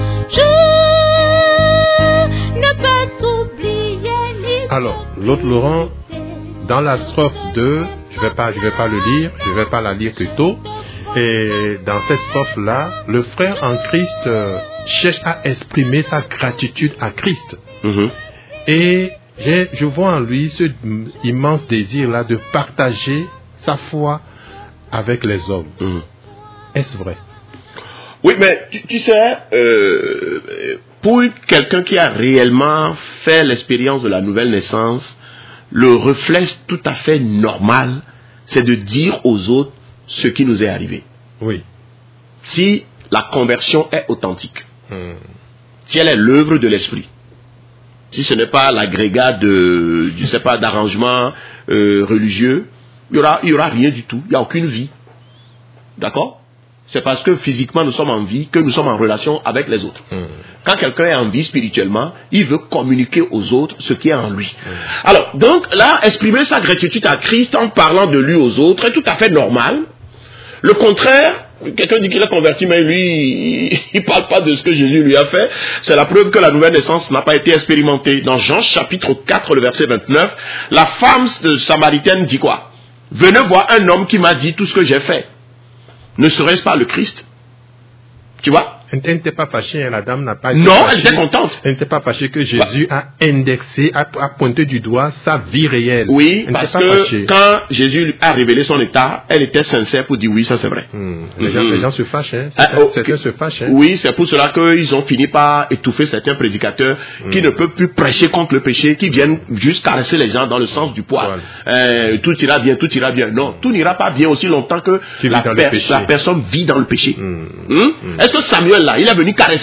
Alors, l'autre Laurent, dans la strophe 2, je vais pas le lire, je vais pas la lire plutôt. Et dans cette strophe-là, le frère en Christ cherche à exprimer sa gratitude à Christ. Et je vois en lui ce immense désir-là de partager sa foi avec les hommes. Est-ce vrai? Oui, mais tu sais, pour quelqu'un qui a réellement fait l'expérience de la nouvelle naissance, le réflexe tout à fait normal, c'est de dire aux autres ce qui nous est arrivé. Oui. Si la conversion est authentique, si elle est l'œuvre de l'esprit, si ce n'est pas l'agrégat d'arrangements religieux, il y aura rien du tout, il n'y a aucune vie. D'accord? C'est parce que physiquement nous sommes en vie que nous sommes en relation avec les autres. Quand quelqu'un est en vie spirituellement, il veut communiquer aux autres ce qui est en lui. Alors, donc là, exprimer sa gratitude à Christ en parlant de lui aux autres est tout à fait normal. Le contraire, quelqu'un dit qu'il est converti, mais lui, il ne parle pas de ce que Jésus lui a fait. C'est la preuve que la nouvelle naissance n'a pas été expérimentée. Dans Jean chapitre 4, le verset 29, la femme samaritaine dit quoi? Venez voir un homme qui m'a dit tout ce que j'ai fait. Ne serait-ce pas le Christ? Tu vois? Elle n'était pas fâchée, la dame n'a pas été Non, fâchée. elle était contente. Elle n'était pas fâchée que Jésus a indexé, a pointé du doigt sa vie réelle. Oui, elle parce pas que fâchée. quand Jésus a révélé son état, elle était sincère pour dire oui, ça c'est vrai. Les gens se fâchent, hein. Certains se fâchent. Hein. Oui, c'est pour cela qu'ils ont fini par étouffer certains prédicateurs qui ne peuvent plus prêcher contre le péché, qui viennent juste caresser les gens dans le sens du poil. Tout ira bien, tout ira bien. Non, tout n'ira pas bien aussi longtemps que la personne vit dans le péché. Est-ce que Samuel là, il est venu caresser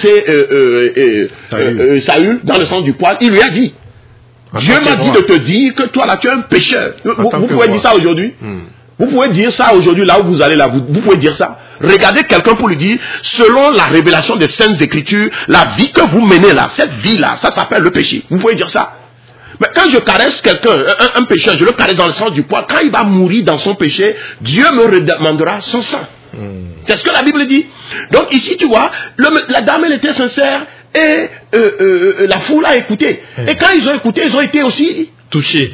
Saül dans le sens du poil? Il lui a dit, Dieu m'a dit de te dire que toi là tu es un pécheur. Vous pouvez dire ça aujourd'hui? Vous pouvez dire ça aujourd'hui là où vous allez là, vous pouvez dire ça. Regardez quelqu'un pour lui dire, selon la révélation des Saintes Écritures, la vie que vous menez là, cette vie là, ça s'appelle le péché. Vous pouvez dire ça. Mais quand je caresse quelqu'un, un pécheur, je le caresse dans le sens du poil, quand il va mourir dans son péché, Dieu me redemandera son sang. C'est ce que la Bible dit. Donc ici tu vois, la dame elle était sincère et la foule a écouté. Et quand ils ont écouté, ils ont été aussi touchés.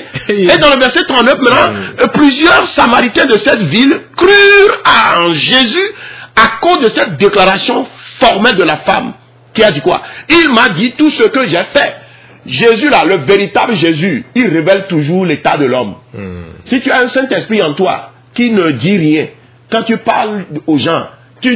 Et dans le verset 39 maintenant, plusieurs Samaritains de cette ville crurent en Jésus à cause de cette déclaration formelle de la femme qui a dit quoi? Il m'a dit tout ce que j'ai fait. Jésus là, le véritable Jésus, il révèle toujours l'état de l'homme. Si tu as un Saint-Esprit en toi qui ne dit rien, quand tu parles aux gens,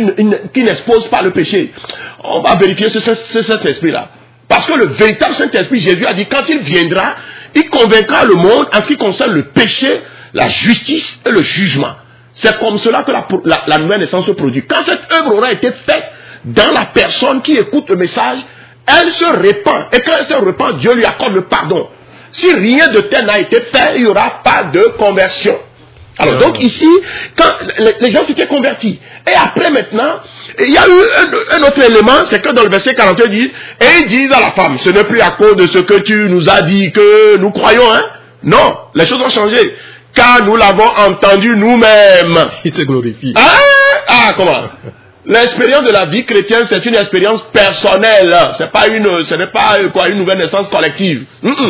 qui n'exposent pas le péché, on va vérifier ce Saint-Esprit-là. Parce que le véritable Saint-Esprit, Jésus a dit, quand il viendra, il convaincra le monde en ce qui concerne le péché, la justice et le jugement. C'est comme cela que la nouvelle naissance se produit. Quand cette œuvre aura été faite dans la personne qui écoute le message, elle se répand. Et quand elle se répand, Dieu lui accorde le pardon. Si rien de tel n'a été fait, il n'y aura pas de conversion. Alors donc ici, quand les gens s'étaient convertis, et après maintenant, il y a eu un autre élément, c'est que dans le verset 41, ils disent à la femme, ce n'est plus à cause de ce que tu nous as dit que nous croyons, hein? Non, les choses ont changé, car nous l'avons entendu nous-mêmes. Il se glorifie. Comment? L'expérience de la vie chrétienne, c'est une expérience personnelle. Ce n'est pas une nouvelle naissance collective.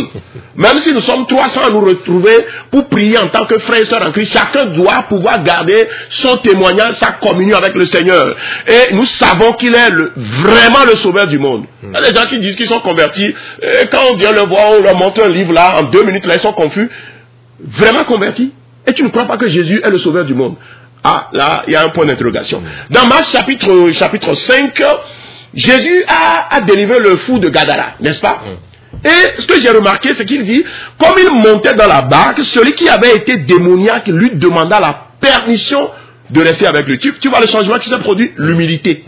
Même si nous sommes 300 à nous retrouver pour prier en tant que frères et sœurs en Christ, chacun doit pouvoir garder son témoignage, sa communion avec le Seigneur. Et nous savons qu'il est vraiment le sauveur du monde. Il y a des gens qui disent qu'ils sont convertis, et quand on vient le voir, on leur montre un livre là, en 2 minutes là, ils sont confus. Vraiment convertis? Et tu ne crois pas que Jésus est le sauveur du monde? Là, il y a un point d'interrogation. Dans Marc chapitre 5, Jésus a délivré le fou de Gadara, n'est-ce pas? Et ce que j'ai remarqué, c'est qu'il dit, comme il montait dans la barque, celui qui avait été démoniaque lui demanda la permission de rester avec lui. Tu vois le changement qui s'est produit? L'humilité.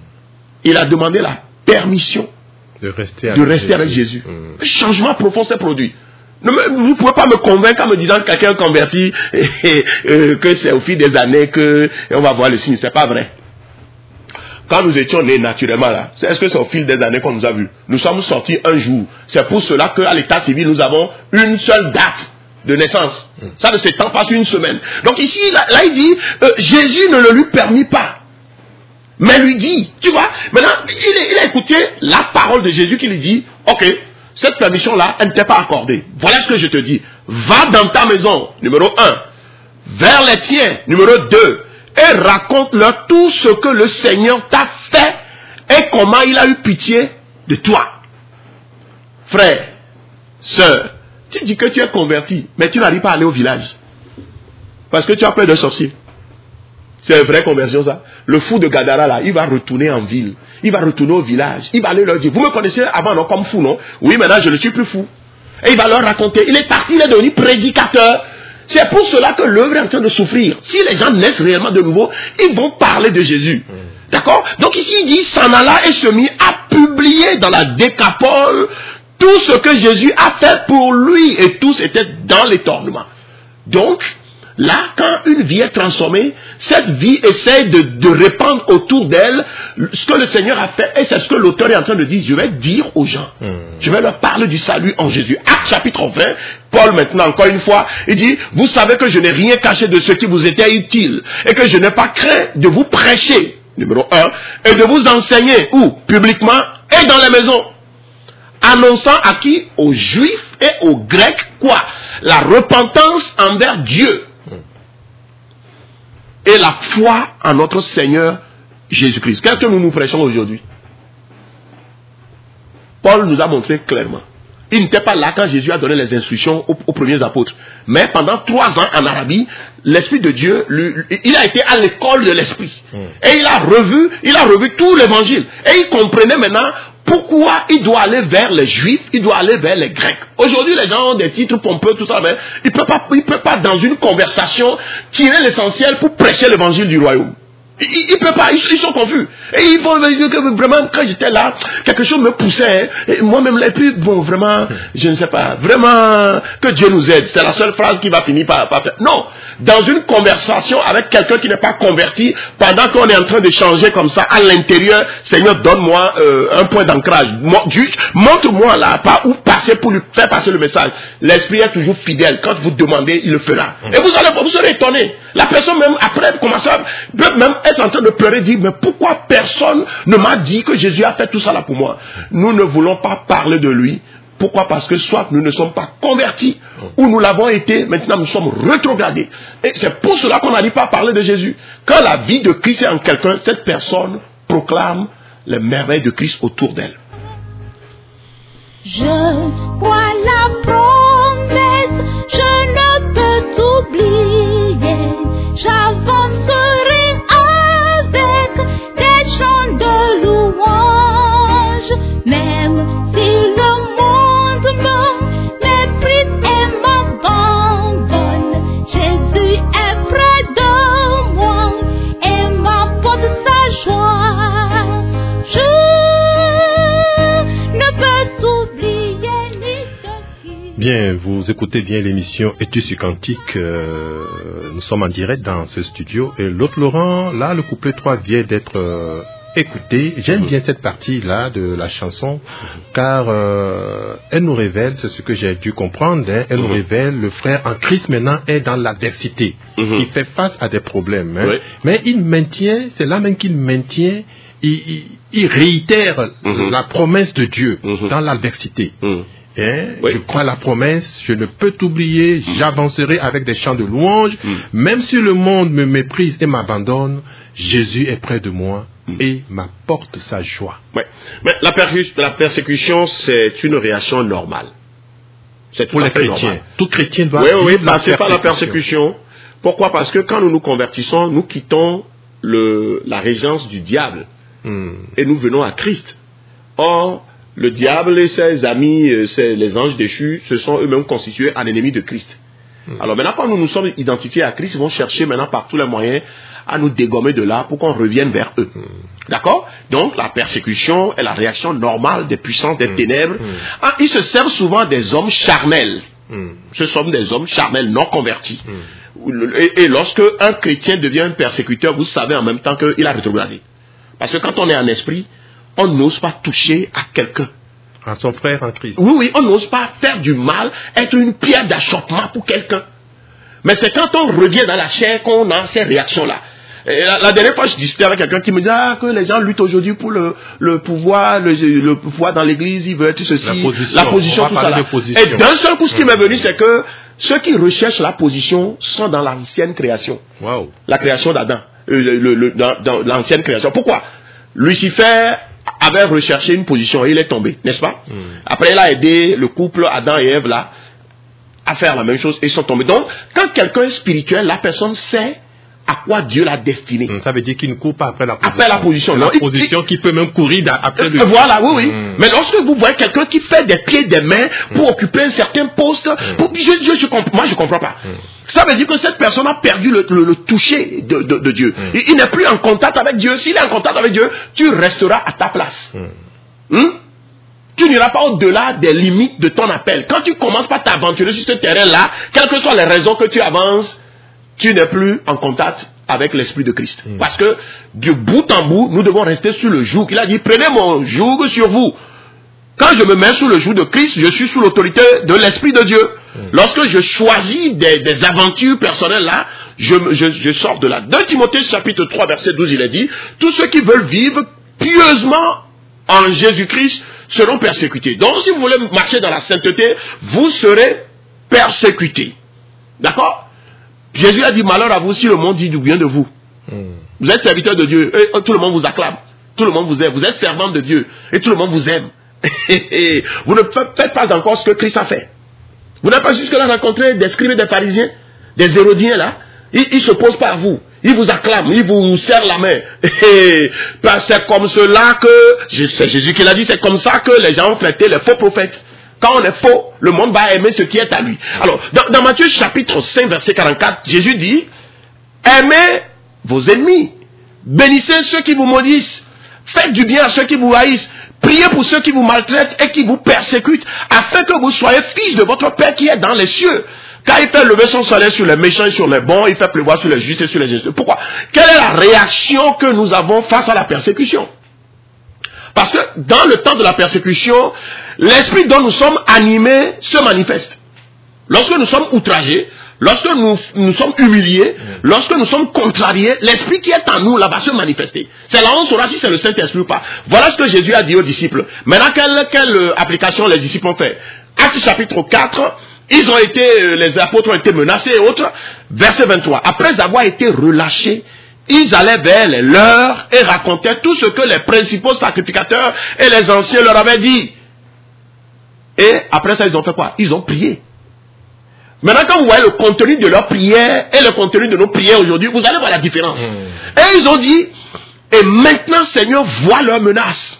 Il a demandé la permission de rester avec Jésus. Un changement profond s'est produit. Vous ne pouvez pas me convaincre en me disant que quelqu'un est converti que c'est au fil des années qu'on va voir le signe. C'est pas vrai. Quand nous étions nés naturellement là, est-ce que c'est au fil des années qu'on nous a vus? Nous sommes sortis un jour. C'est pour cela qu'à l'état civil, nous avons une seule date de naissance. Ça ne s'étend pas sur une semaine. Donc ici, là il dit, Jésus ne le lui permit pas. Mais lui dit, tu vois, maintenant, il a écouté la parole de Jésus qui lui dit, ok, cette permission-là, elle ne t'est pas accordée. Voilà ce que je te dis. Va dans ta maison, numéro 1. Vers les tiens, numéro 2. et raconte-leur tout ce que le Seigneur t'a fait et comment il a eu pitié de toi. Frère, sœur, tu dis que tu es converti, mais tu n'arrives pas à aller au village. Parce que tu as peur d'un sorcier. C'est une vraie conversion, ça. Le fou de Gadara, là, il va retourner en ville. Il va retourner au village. Il va aller leur dire, vous me connaissez avant, non, comme fou, non? Oui, maintenant, je ne suis plus fou. Et il va leur raconter. Il est parti, il est devenu prédicateur. C'est pour cela que l'œuvre est en train de souffrir. Si les gens naissent réellement de nouveau, ils vont parler de Jésus. D'accord? Donc ici, il dit, s'en alla et se mit à publier dans la Décapole tout ce que Jésus a fait pour lui. Et tous étaient dans l'étonnement. Donc, là, quand une vie est transformée, cette vie essaie de répandre autour d'elle ce que le Seigneur a fait. Et c'est ce que l'auteur est en train de dire. Je vais dire aux gens. Je vais leur parler du salut en Jésus. Acte chapitre 20, Paul maintenant, encore une fois, il dit, vous savez que je n'ai rien caché de ce qui vous était utile. Et que je n'ai pas craint de vous prêcher, numéro 1, et de vous enseigner, où? Publiquement et dans les maisons. Annonçant à qui? Aux Juifs et aux Grecs, quoi? La repentance envers Dieu. Et la foi en notre Seigneur Jésus-Christ. Qu'est-ce que nous prêchons aujourd'hui? Paul nous a montré clairement. Il n'était pas là quand Jésus a donné les instructions aux premiers apôtres. Mais pendant 3 ans en Arabie, l'Esprit de Dieu, il a été à l'école de l'Esprit. Et il a revu tout l'Évangile. Et il comprenait maintenant pourquoi il doit aller vers les Juifs, il doit aller vers les Grecs. Aujourd'hui, les gens ont des titres pompeux, tout ça, mais il ne peut pas dans une conversation tirer l'essentiel pour prêcher l'évangile du royaume. Il ne peut pas, ils sont confus. Et il faut vraiment, quand j'étais là, quelque chose me poussait. Hein, moi-même, et puis, bon, vraiment, je ne sais pas, vraiment, que Dieu nous aide. C'est la seule phrase qui va finir par faire. Non, dans une conversation avec quelqu'un qui n'est pas converti, pendant qu'on est en train de changer comme ça, à l'intérieur, Seigneur, donne-moi un point d'ancrage. Montre-moi là, où passer pour lui faire passer le message. L'Esprit est toujours fidèle. Quand vous demandez, il le fera. Et vous serez étonné. La personne même, après, commence à, peut même être en train de pleurer, dire, mais pourquoi personne ne m'a dit que Jésus a fait tout ça là pour moi? Nous ne voulons pas parler de lui. Pourquoi? Parce que soit nous ne sommes pas convertis, ou nous l'avons été, maintenant nous sommes rétrogradés. Et c'est pour cela qu'on n'arrive pas à parler de Jésus. Quand la vie de Christ est en quelqu'un, cette personne proclame les merveilles de Christ autour d'elle. Je vois la promesse, je ne peux t'oublier. J'avancerai avec des chants de louange, même si le monde me méprise et m'abandonne. Jésus est près de moi et m'apporte sa joie. Je ne peux t'oublier ni te quitter. Bien, vous écoutez bien l'émission Études sur Cantique. Nous sommes en direct dans ce studio. Et l'autre Laurent, là, le couplet 3 vient d'être écouté. J'aime bien cette partie-là de la chanson, car elle nous révèle, c'est ce que j'ai dû comprendre, hein, elle nous révèle, le frère en Christ maintenant est dans l'adversité. Il fait face à des problèmes. Hein, mais il maintient, c'est là même qu'il maintient, il réitère la promesse de Dieu dans l'adversité. Je crois à la promesse, je ne peux t'oublier, j'avancerai avec des chants de louange, même si le monde me méprise et m'abandonne, Jésus est près de moi et m'apporte sa joie. Ouais. Mais la persécution, c'est une réaction normale. C'est pour les chrétiens. Normal. Tout chrétien doit passer par la persécution. Pourquoi? Parce que quand nous nous convertissons, nous quittons la régence du diable et nous venons à Christ. Or, le diable et ses amis, les anges déchus, se sont eux-mêmes constitués en ennemis de Christ. Alors maintenant, quand nous nous sommes identifiés à Christ, ils vont chercher maintenant par tous les moyens à nous dégommer de là pour qu'on revienne vers eux. D'accord? Donc, la persécution est la réaction normale des puissances des ténèbres. Ils se servent souvent des hommes charnels. Ce sont des hommes charnels non convertis. Et lorsque un chrétien devient un persécuteur, vous savez en même temps qu'il a rétrogradé. Parce que quand on est en esprit, on n'ose pas toucher à quelqu'un. À son frère en Christ. Oui, on n'ose pas faire du mal, être une pierre d'achoppement pour quelqu'un. Mais c'est quand on revient dans la chair qu'on a ces réactions-là. La dernière fois, je discutais avec quelqu'un qui me disait que les gens luttent aujourd'hui pour le pouvoir, le pouvoir dans l'église, ils veulent être ceci, la position tout ça là. Et d'un seul coup, ce qui m'est venu, c'est que ceux qui recherchent la position sont dans l'ancienne création. Wow. La création d'Adam. dans l'ancienne création. Pourquoi? Lucifer avait recherché une position et il est tombé, n'est-ce pas? Après, il a aidé le couple Adam et Ève là à faire la même chose et ils sont tombés. Donc, quand quelqu'un est spirituel, la personne sait à quoi Dieu l'a destiné. Ça veut dire qu'il ne court pas après la position. Après la position. La position qui peut même courir après lui. Voilà, oui. Mais lorsque vous voyez quelqu'un qui fait des pieds et des mains pour occuper un certain poste, moi je comprends pas. Ça veut dire que cette personne a perdu le toucher de Dieu. Il n'est plus en contact avec Dieu. S'il est en contact avec Dieu, tu resteras à ta place. Tu n'iras pas au-delà des limites de ton appel. Quand tu commences par t'aventurer sur ce terrain-là, quelles que soient les raisons que tu avances, tu n'es plus en contact avec l'Esprit de Christ. Parce que de bout en bout, nous devons rester sous le joug. Il a dit, prenez mon joug sur vous. Quand je me mets sous le joug de Christ, je suis sous l'autorité de l'Esprit de Dieu. Lorsque je choisis des aventures personnelles là, je sors de là. 2 Timothée chapitre 3 verset 12, il est dit, tous ceux qui veulent vivre pieusement en Jésus-Christ seront persécutés. Donc si vous voulez marcher dans la sainteté, vous serez persécutés. D'accord? Jésus a dit, malheur à vous si le monde dit du bien de vous. Vous êtes serviteur de Dieu et tout le monde vous acclame. Tout le monde vous aime. Vous êtes servant de Dieu et tout le monde vous aime. Vous ne faites pas encore ce que Christ a fait. Vous n'avez pas jusque-là rencontré des scribes et des pharisiens, des hérodiens là. Ils se posent par vous. Ils vous acclament, ils vous serrent la main. C'est comme cela que, c'est Jésus qui l'a dit, c'est comme ça que les gens ont traité les faux prophètes. Quand on est faux, le monde va aimer ce qui est à lui. Alors, dans Matthieu chapitre 5, verset 44, Jésus dit, aimez vos ennemis, bénissez ceux qui vous maudissent, faites du bien à ceux qui vous haïssent, priez pour ceux qui vous maltraitent et qui vous persécutent, afin que vous soyez fils de votre Père qui est dans les cieux. Car il fait lever son soleil sur les méchants et sur les bons, il fait pleuvoir sur les justes et sur les injustes. Pourquoi? Quelle est la réaction que nous avons face à la persécution? Parce que dans le temps de la persécution, l'esprit dont nous sommes animés se manifeste. Lorsque nous sommes outragés, lorsque nous sommes humiliés, lorsque nous sommes contrariés, l'esprit qui est en nous là va se manifester. C'est là où on saura si c'est le Saint-Esprit ou pas. Voilà ce que Jésus a dit aux disciples. Maintenant, quelle application les disciples ont fait? Actes chapitre 4, les apôtres ont été menacés et autres. Verset 23. Après avoir été relâchés, ils allaient vers les leurs et racontaient tout ce que les principaux sacrificateurs et les anciens leur avaient dit. Et après ça, ils ont fait quoi? Ils ont prié. Maintenant, quand vous voyez le contenu de leur prière et le contenu de nos prières aujourd'hui, vous allez voir la différence. Et ils ont dit, et maintenant, Seigneur, vois leurs menaces.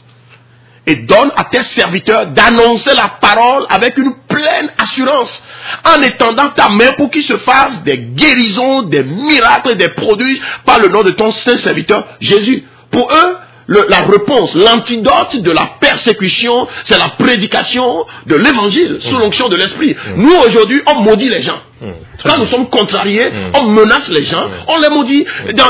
Et donne à tes serviteurs d'annoncer la parole avec une pleine assurance, en étendant ta main pour qu'il se fasse des guérisons, des miracles, des prodiges par le nom de ton saint serviteur Jésus. Pour eux, la réponse, l'antidote de la persécution, c'est la prédication de l'évangile sous l'onction de l'esprit. Nous aujourd'hui, on maudit les gens. Quand nous sommes contrariés, on menace les gens, on les maudit.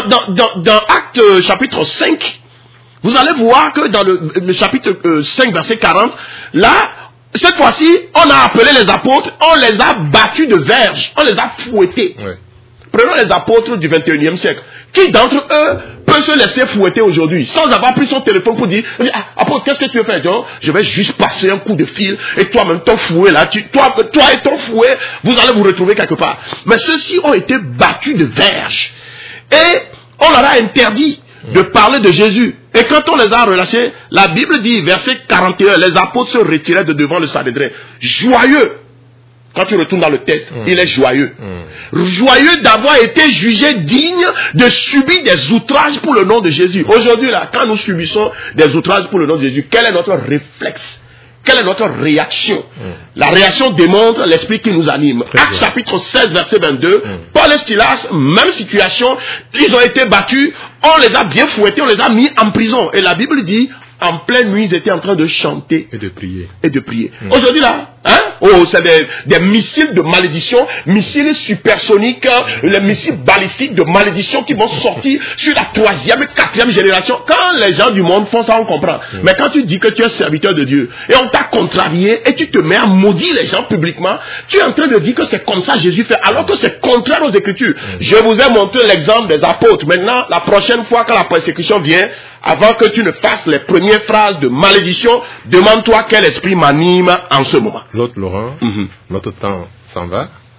Dans Actes chapitre 5, vous allez voir que dans le chapitre 5, verset 40, là, cette fois-ci, on a appelé les apôtres, on les a battus de verge, on les a fouettés. Oui. Prenons les apôtres du 21e siècle. Qui d'entre eux peut se laisser fouetter aujourd'hui, sans avoir pris son téléphone pour dire, apôtre, qu'est-ce que tu veux faire? Je vais juste passer un coup de fil, et toi-même, ton fouet là, toi et ton fouet, vous allez vous retrouver quelque part. Mais ceux-ci ont été battus de verge. Et on leur a interdit de parler de Jésus. Et quand on les a relâchés, la Bible dit, verset 41, les apôtres se retiraient de devant le Sanhédrin, joyeux. Quand tu retournes dans le texte, il est joyeux. Joyeux d'avoir été jugé digne de subir des outrages pour le nom de Jésus. Aujourd'hui, là, quand nous subissons des outrages pour le nom de Jésus, quel est notre réflexe? Quelle est notre réaction? La réaction démontre l'esprit qui nous anime. Actes chapitre 16, verset 22. Paul et Silas, même situation, ils ont été battus, on les a bien fouettés, on les a mis en prison. Et la Bible dit, en pleine nuit, ils étaient en train de chanter et de prier. Aujourd'hui là, c'est des missiles de malédiction, missiles supersoniques, les missiles balistiques de malédiction qui vont sortir sur la 3e et 4e génération. Quand les gens du monde font ça, on comprend. Mais quand tu dis que tu es serviteur de Dieu et on t'a contrarié et tu te mets à maudire les gens publiquement, tu es en train de dire que c'est comme ça Jésus fait, alors que c'est contraire aux Écritures. Je vous ai montré l'exemple des apôtres. Maintenant, la prochaine fois que la persécution vient, avant que tu ne fasses les premières phrases de malédiction, demande-toi quel esprit m'anime en ce moment. L'autre Laurent, notre temps s'en va.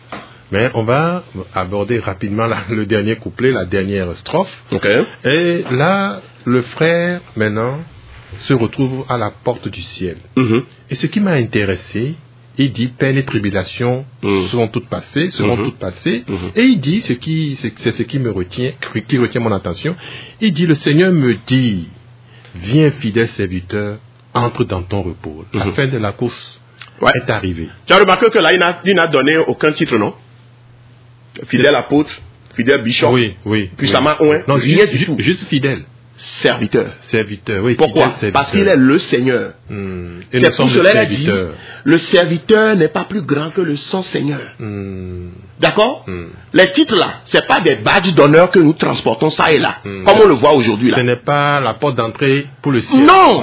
Mais on va aborder rapidement le dernier couplet, la dernière strophe. Ok. Et là, le frère, maintenant, se retrouve à la porte du ciel. Et ce qui m'a intéressé, il dit peine et tribulation seront toutes passées, Et il dit c'est ce qui me retient, qui retient mon attention. Il dit le Seigneur me dit, viens fidèle serviteur, entre dans ton repos. La fin de la course est arrivée. Tu as remarqué que là il n'a donné aucun titre, non? Fidèle apôtre, fidèle bishop. Oui. Puissamment oint. Non, rien du tout. Juste fidèle. Serviteur. Oui. Pourquoi? Parce qu'il est le Seigneur. C'est pour cela qu'il a dit, le serviteur n'est pas plus grand que son Seigneur. D'accord? Les titres là, c'est pas des badges d'honneur que nous transportons ça et là, comme on le voit aujourd'hui là. Ce n'est pas la porte d'entrée pour le ciel. Non,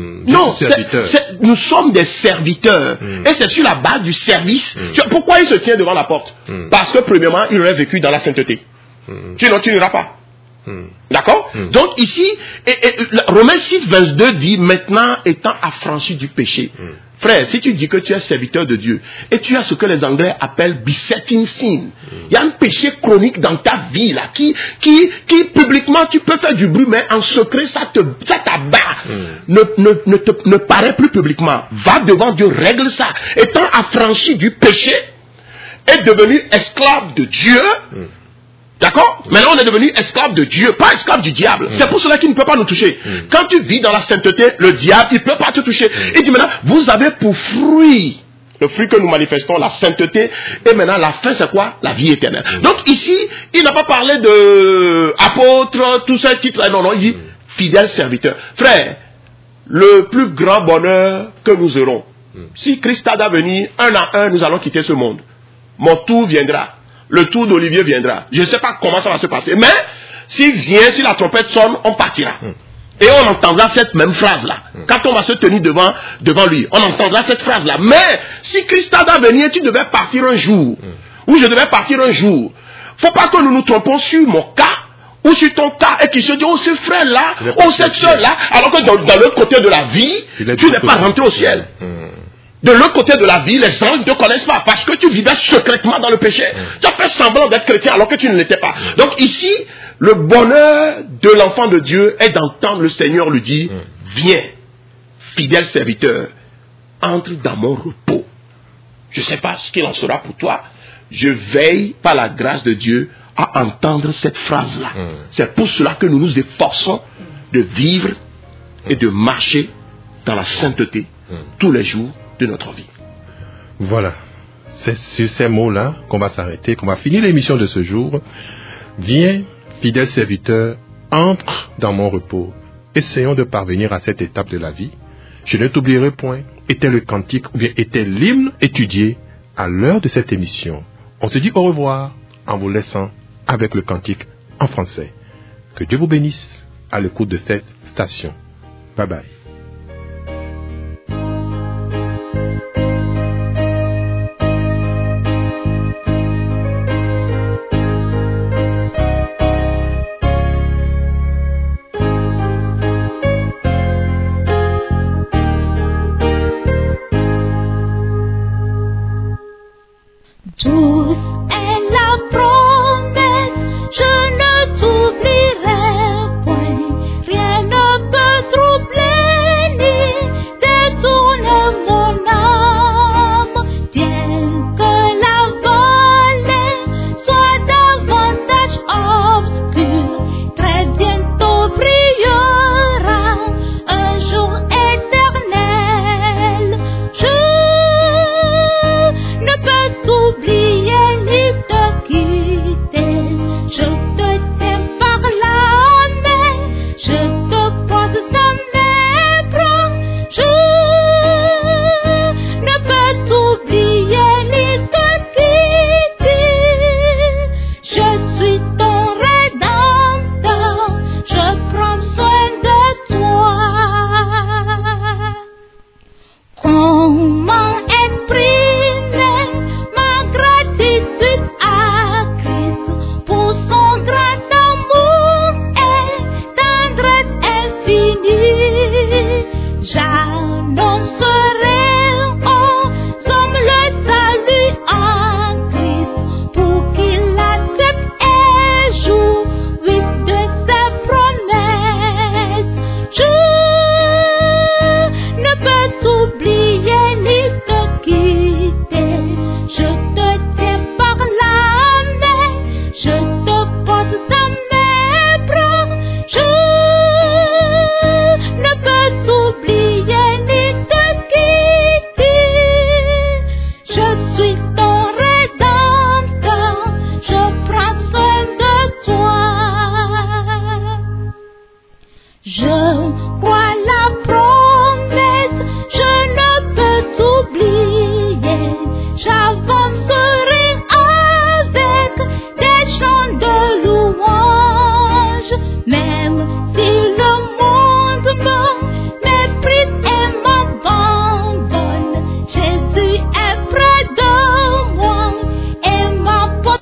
nous sommes des serviteurs. Et c'est sur la base du service. Pourquoi il se tient devant la porte? Parce que premièrement, il aurait vécu dans la sainteté. Sinon, tu n'iras pas. D'accord? Donc ici, Romains 6, 22 dit, maintenant étant affranchi du péché. Frère, si tu dis que tu es serviteur de Dieu, et tu as ce que les Anglais appellent besetting sin, il y a un péché chronique dans ta vie là, qui publiquement tu peux faire du bruit, mais en secret ça t'abat. Ne paraît plus publiquement. Va devant Dieu, règle ça. Étant affranchi du péché, est devenu esclave de Dieu. D'accord? Maintenant, on est devenu esclave de Dieu, pas esclave du diable. C'est pour cela qu'il ne peut pas nous toucher. Quand tu vis dans la sainteté, le diable, il ne peut pas te toucher. Il dit maintenant, vous avez pour fruit, le fruit que nous manifestons, la sainteté, et maintenant, la fin, c'est quoi? La vie éternelle. Donc ici, il n'a pas parlé de apôtre, tous ces titres-là. Non, il dit fidèle serviteur. Frère, le plus grand bonheur que nous aurons, si Christ a venir, un à un, nous allons quitter ce monde. Mon tour viendra. Le tour d'Olivier viendra. Je ne sais pas comment ça va se passer. Mais s'il vient, si la trompette sonne, on partira. Et on entendra cette même phrase-là. Quand on va se tenir devant lui, on entendra cette phrase-là. Mais si Christ a venir, tu devais partir un jour. Ou je devais partir un jour. Faut pas que nous nous trompons sur mon cas ou sur ton cas et qu'il se dit, oh ce frère-là, oh cette soeur-là, alors que dans l'autre côté de la vie, tu n'es pas rentré au ciel. De l'autre côté de la vie, les gens ne te connaissent pas parce que tu vivais secrètement dans le péché. Tu as fait semblant d'être chrétien alors que tu ne l'étais pas. Donc ici, le bonheur de l'enfant de Dieu est d'entendre le Seigneur lui dire, viens, fidèle serviteur, entre dans mon repos. Je ne sais pas ce qu'il en sera pour toi. Je veille par la grâce de Dieu à entendre cette phrase-là. C'est pour cela que nous nous efforçons de vivre et de marcher dans la sainteté tous les jours de notre vie. Voilà. C'est sur ces mots-là qu'on va s'arrêter, qu'on va finir l'émission de ce jour. Viens, fidèle serviteur, entre dans mon repos. Essayons de parvenir à cette étape de la vie. Je ne t'oublierai point, était le cantique ou bien était l'hymne étudié à l'heure de cette émission. On se dit au revoir en vous laissant avec le cantique en français. Que Dieu vous bénisse à l'écoute de cette station. Bye bye.